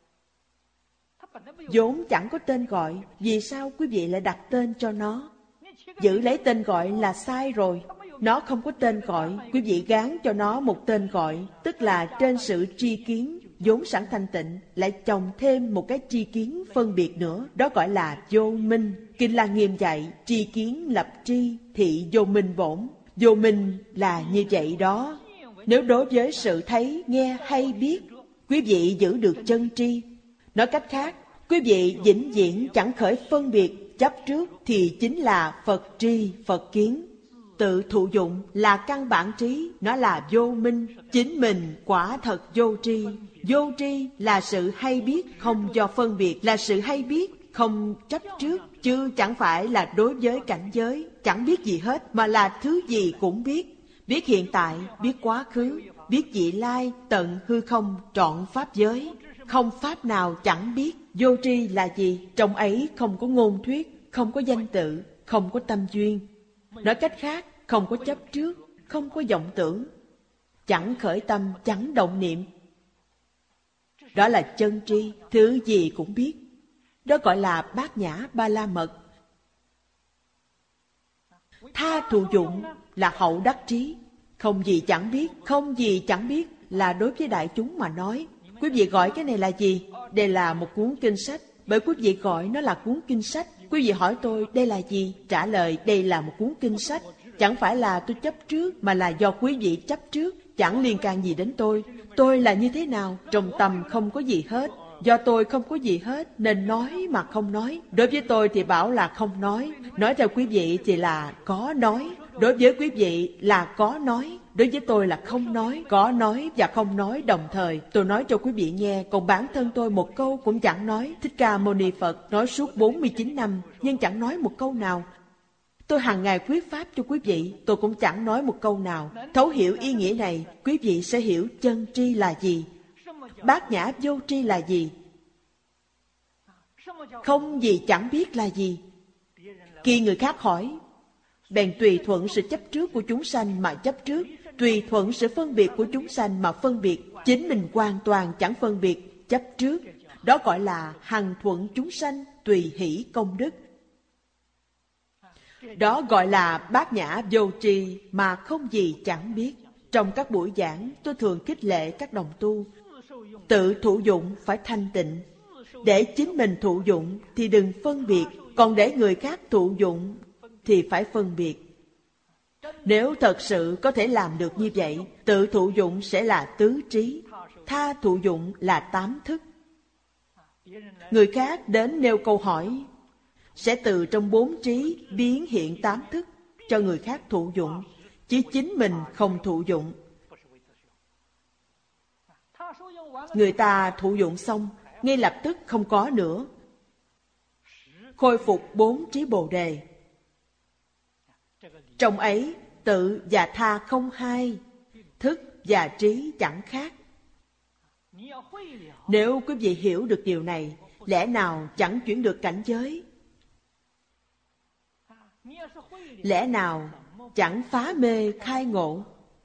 vốn chẳng có tên gọi. Vì sao quý vị lại đặt tên cho nó? Giữ lấy tên gọi là sai rồi. Nó không có tên gọi, quý vị gán cho nó một tên gọi, tức là trên sự tri kiến vốn sẵn thanh tịnh lại chồng thêm một cái tri kiến phân biệt nữa. Đó gọi là vô minh. Kinh La Nghiêm dạy tri kiến lập tri, thị vô minh bổn. Vô minh là như vậy đó. Nếu đối với sự thấy, nghe hay biết, quý vị giữ được chân tri. Nói cách khác, quý vị vĩnh viễn chẳng khởi phân biệt chấp trước, thì chính là Phật tri, Phật kiến. Tự thụ dụng là căn bản trí, nó là vô minh. Chính mình quả thật vô tri. Vô tri là sự hay biết không do phân biệt, là sự hay biết không chấp trước, chứ chẳng phải là đối với cảnh giới chẳng biết gì hết, mà là thứ gì cũng biết. Biết hiện tại, biết quá khứ, biết vị lai, tận hư không, trọn pháp giới. Không pháp nào chẳng biết. Vô tri là gì? Trong ấy không có ngôn thuyết, không có danh tự, không có tâm duyên. Nói cách khác, không có chấp trước, không có vọng tưởng, chẳng khởi tâm, chẳng động niệm. Đó là chân tri, thứ gì cũng biết. Đó gọi là bát nhã ba la mật. Tha thụ dụng là hậu đắc trí. Không gì chẳng biết, không gì chẳng biết là đối với đại chúng mà nói. Quý vị gọi cái này là gì? Đây là một cuốn kinh sách. Bởi quý vị gọi nó là cuốn kinh sách. Quý vị hỏi tôi đây là gì? Trả lời đây là một cuốn kinh sách. Chẳng phải là tôi chấp trước, mà là do quý vị chấp trước. Chẳng liên can gì đến tôi. Tôi là như thế nào? Trong tâm không có gì hết. Do tôi không có gì hết nên nói mà không nói. Đối với tôi thì bảo là không nói. Nói theo quý vị thì là có nói. Đối với quý vị là có nói. Đối với tôi là không nói. Có nói và không nói đồng thời. Tôi nói cho quý vị nghe. Còn bản thân tôi một câu cũng chẳng nói. Thích Ca Mâu Ni Phật nói suốt bốn mươi chín năm, nhưng chẳng nói một câu nào. Tôi hàng ngày thuyết pháp cho quý vị, tôi cũng chẳng nói một câu nào. Thấu hiểu ý nghĩa này, quý vị sẽ hiểu chân tri là gì, bát nhã vô tri là gì, không gì chẳng biết là gì. Khi người khác hỏi, bèn tùy thuận sự chấp trước của chúng sanh mà chấp trước, tùy thuận sự phân biệt của chúng sanh mà phân biệt. Chính mình hoàn toàn chẳng phân biệt, chấp trước. Đó gọi là hằng thuận chúng sanh, tùy hỷ công đức. Đó gọi là bát nhã vô tri mà không gì chẳng biết. Trong các buổi giảng, tôi thường khích lệ các đồng tu tự thụ dụng phải thanh tịnh. Để chính mình thụ dụng thì đừng phân biệt, còn để người khác thụ dụng thì phải phân biệt. Nếu thật sự có thể làm được như vậy, tự thụ dụng sẽ là tứ trí. tha thụ dụng là tám thức. Người khác đến nêu câu hỏi, sẽ từ trong bốn trí biến hiện tám thức cho người khác thụ dụng, chứ chính mình không thụ dụng. Người ta thụ dụng xong, ngay lập tức không có nữa, khôi phục bốn trí Bồ Đề. Trong ấy tự và tha không hai, thức và trí chẳng khác. Nếu quý vị hiểu được điều này, lẽ nào chẳng chuyển được cảnh giới? Lẽ nào chẳng phá mê khai ngộ?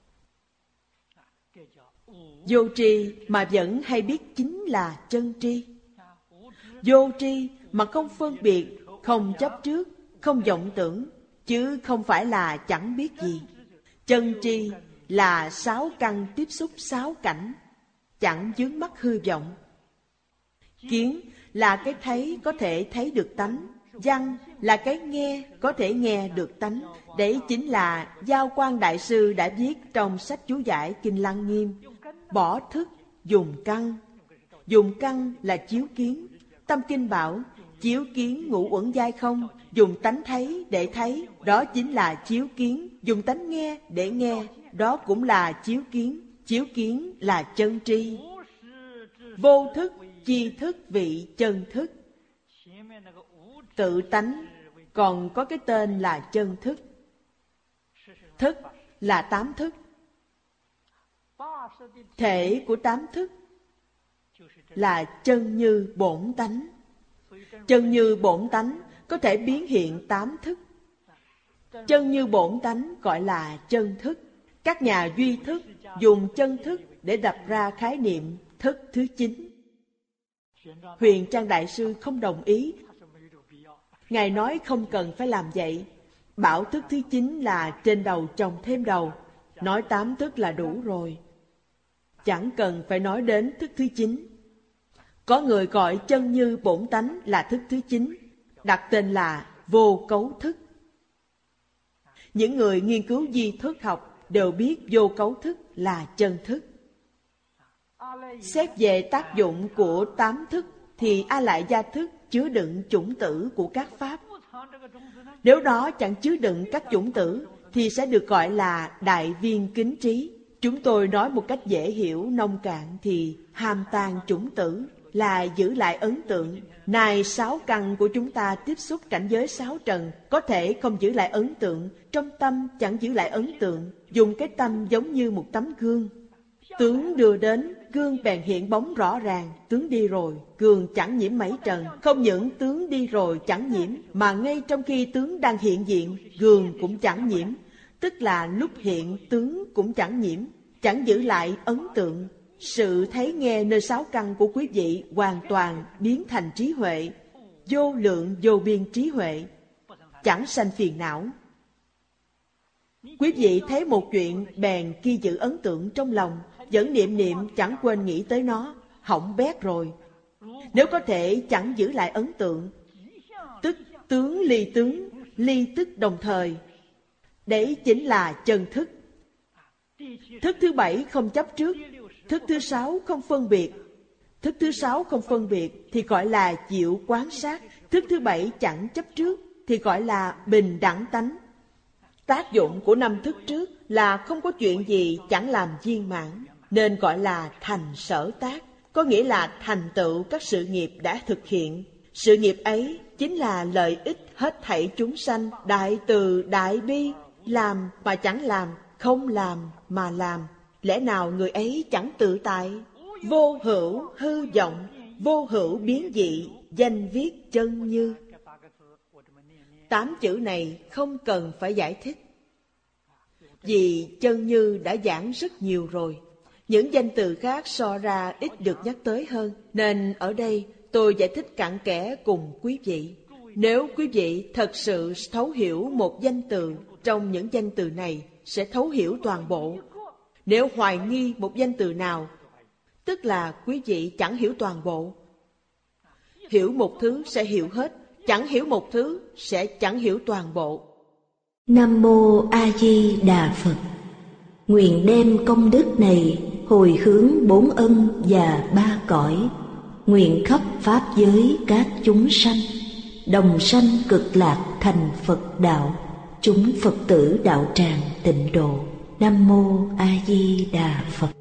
Vô tri mà vẫn hay biết chính là chân tri. Vô tri mà không phân biệt, không chấp trước, không vọng tưởng, chứ không phải là chẳng biết gì. Chân tri là sáu căn tiếp xúc sáu cảnh, chẳng vướng mắc hư vọng. Kiến là cái thấy có thể thấy được tánh, văn là cái nghe có thể nghe được tánh. Đấy chính là Giao Quang Đại Sư đã viết trong sách chú giải Kinh Lăng Nghiêm. Bỏ thức, dùng căn. Dùng căn là chiếu kiến. Tâm Kinh bảo, chiếu kiến ngũ uẩn giai không, dùng tánh thấy để thấy, đó chính là chiếu kiến. Dùng tánh nghe để nghe, đó cũng là chiếu kiến. Chiếu kiến là chân tri. Vô thức, chi thức vị chân thức. Tự tánh còn có cái tên là chân thức. Thức là tám thức. Thể của tám thức là chân như bổn tánh. Chân như bổn tánh có thể biến hiện tám thức. Chân như bổn tánh gọi là chân thức. Các nhà duy thức dùng chân thức để đặt ra khái niệm thức thứ chín. Huyền Trang Đại Sư không đồng ý. Ngài nói không cần phải làm vậy. Bảo thức thứ chín là trên đầu trồng thêm đầu. Nói tám thức là đủ rồi, chẳng cần phải nói đến thức thứ chín. Có người gọi chân như bổn tánh là thức thứ chín, đặt tên là vô cấu thức. Những người nghiên cứu di thức học đều biết vô cấu thức là chân thức. Xét về tác dụng của tám thức thì A Lại Gia thức chứa đựng chủng tử của các pháp. Nếu đó chẳng chứa đựng các chủng tử thì sẽ được gọi là đại viên kính trí. Chúng tôi nói một cách dễ hiểu nông cạn thì hàm tàng chủng tử là giữ lại ấn tượng. Này sáu căn của chúng ta tiếp xúc cảnh giới sáu trần, có thể không giữ lại ấn tượng, trong tâm chẳng giữ lại ấn tượng. Dùng cái tâm giống như một tấm gương. Tướng đưa đến, gương bèn hiện bóng rõ ràng. Tướng đi rồi, gương chẳng nhiễm mấy trần. Không những tướng đi rồi chẳng nhiễm, mà ngay trong khi tướng đang hiện diện, gương cũng chẳng nhiễm. Tức là lúc hiện tướng cũng chẳng nhiễm, chẳng giữ lại ấn tượng. Sự thấy nghe nơi sáu căn của quý vị hoàn toàn biến thành trí huệ, vô lượng vô biên trí huệ, chẳng sanh phiền não. Quý vị thấy một chuyện bèn ghi giữ ấn tượng trong lòng, vẫn niệm niệm chẳng quên nghĩ tới nó, hỏng bét rồi. Nếu có thể chẳng giữ lại ấn tượng, tức tướng ly tướng, ly tức đồng thời, đấy chính là chân thức. Thức thứ bảy không chấp trước, thức thứ sáu không phân biệt. Thức thứ sáu không phân biệt thì gọi là chịu quán sát. Thức thứ bảy chẳng chấp trước thì gọi là bình đẳng tánh. Tác dụng của năm thức trước là không có chuyện gì chẳng làm viên mãn, nên gọi là thành sở tác, có nghĩa là thành tựu các sự nghiệp đã thực hiện. Sự nghiệp ấy chính là lợi ích hết thảy chúng sanh, đại từ đại bi, làm mà chẳng làm, không làm mà làm. Lẽ nào người ấy chẳng tự tại? Vô hữu hư vọng, vô hữu biến dị, danh viết chân như. Tám chữ này không cần phải giải thích, vì chân như đã giảng rất nhiều rồi. Những danh từ khác so ra ít được nhắc tới hơn, nên ở đây tôi giải thích cặn kẽ cùng quý vị. Nếu quý vị thật sự thấu hiểu một danh từ trong những danh từ này, sẽ thấu hiểu toàn bộ. Nếu hoài nghi một danh từ nào, tức là quý vị chẳng hiểu toàn bộ. Hiểu một thứ sẽ hiểu hết, chẳng hiểu một thứ sẽ chẳng hiểu toàn bộ. Nam Mô A Di Đà Phật. Nguyện đem công đức này hồi hướng bốn ân và ba cõi, nguyện khắp pháp giới các chúng sanh, đồng sanh cực lạc thành Phật đạo, chúng Phật tử đạo tràng tịnh độ. Nam mô A Di Đà Phật.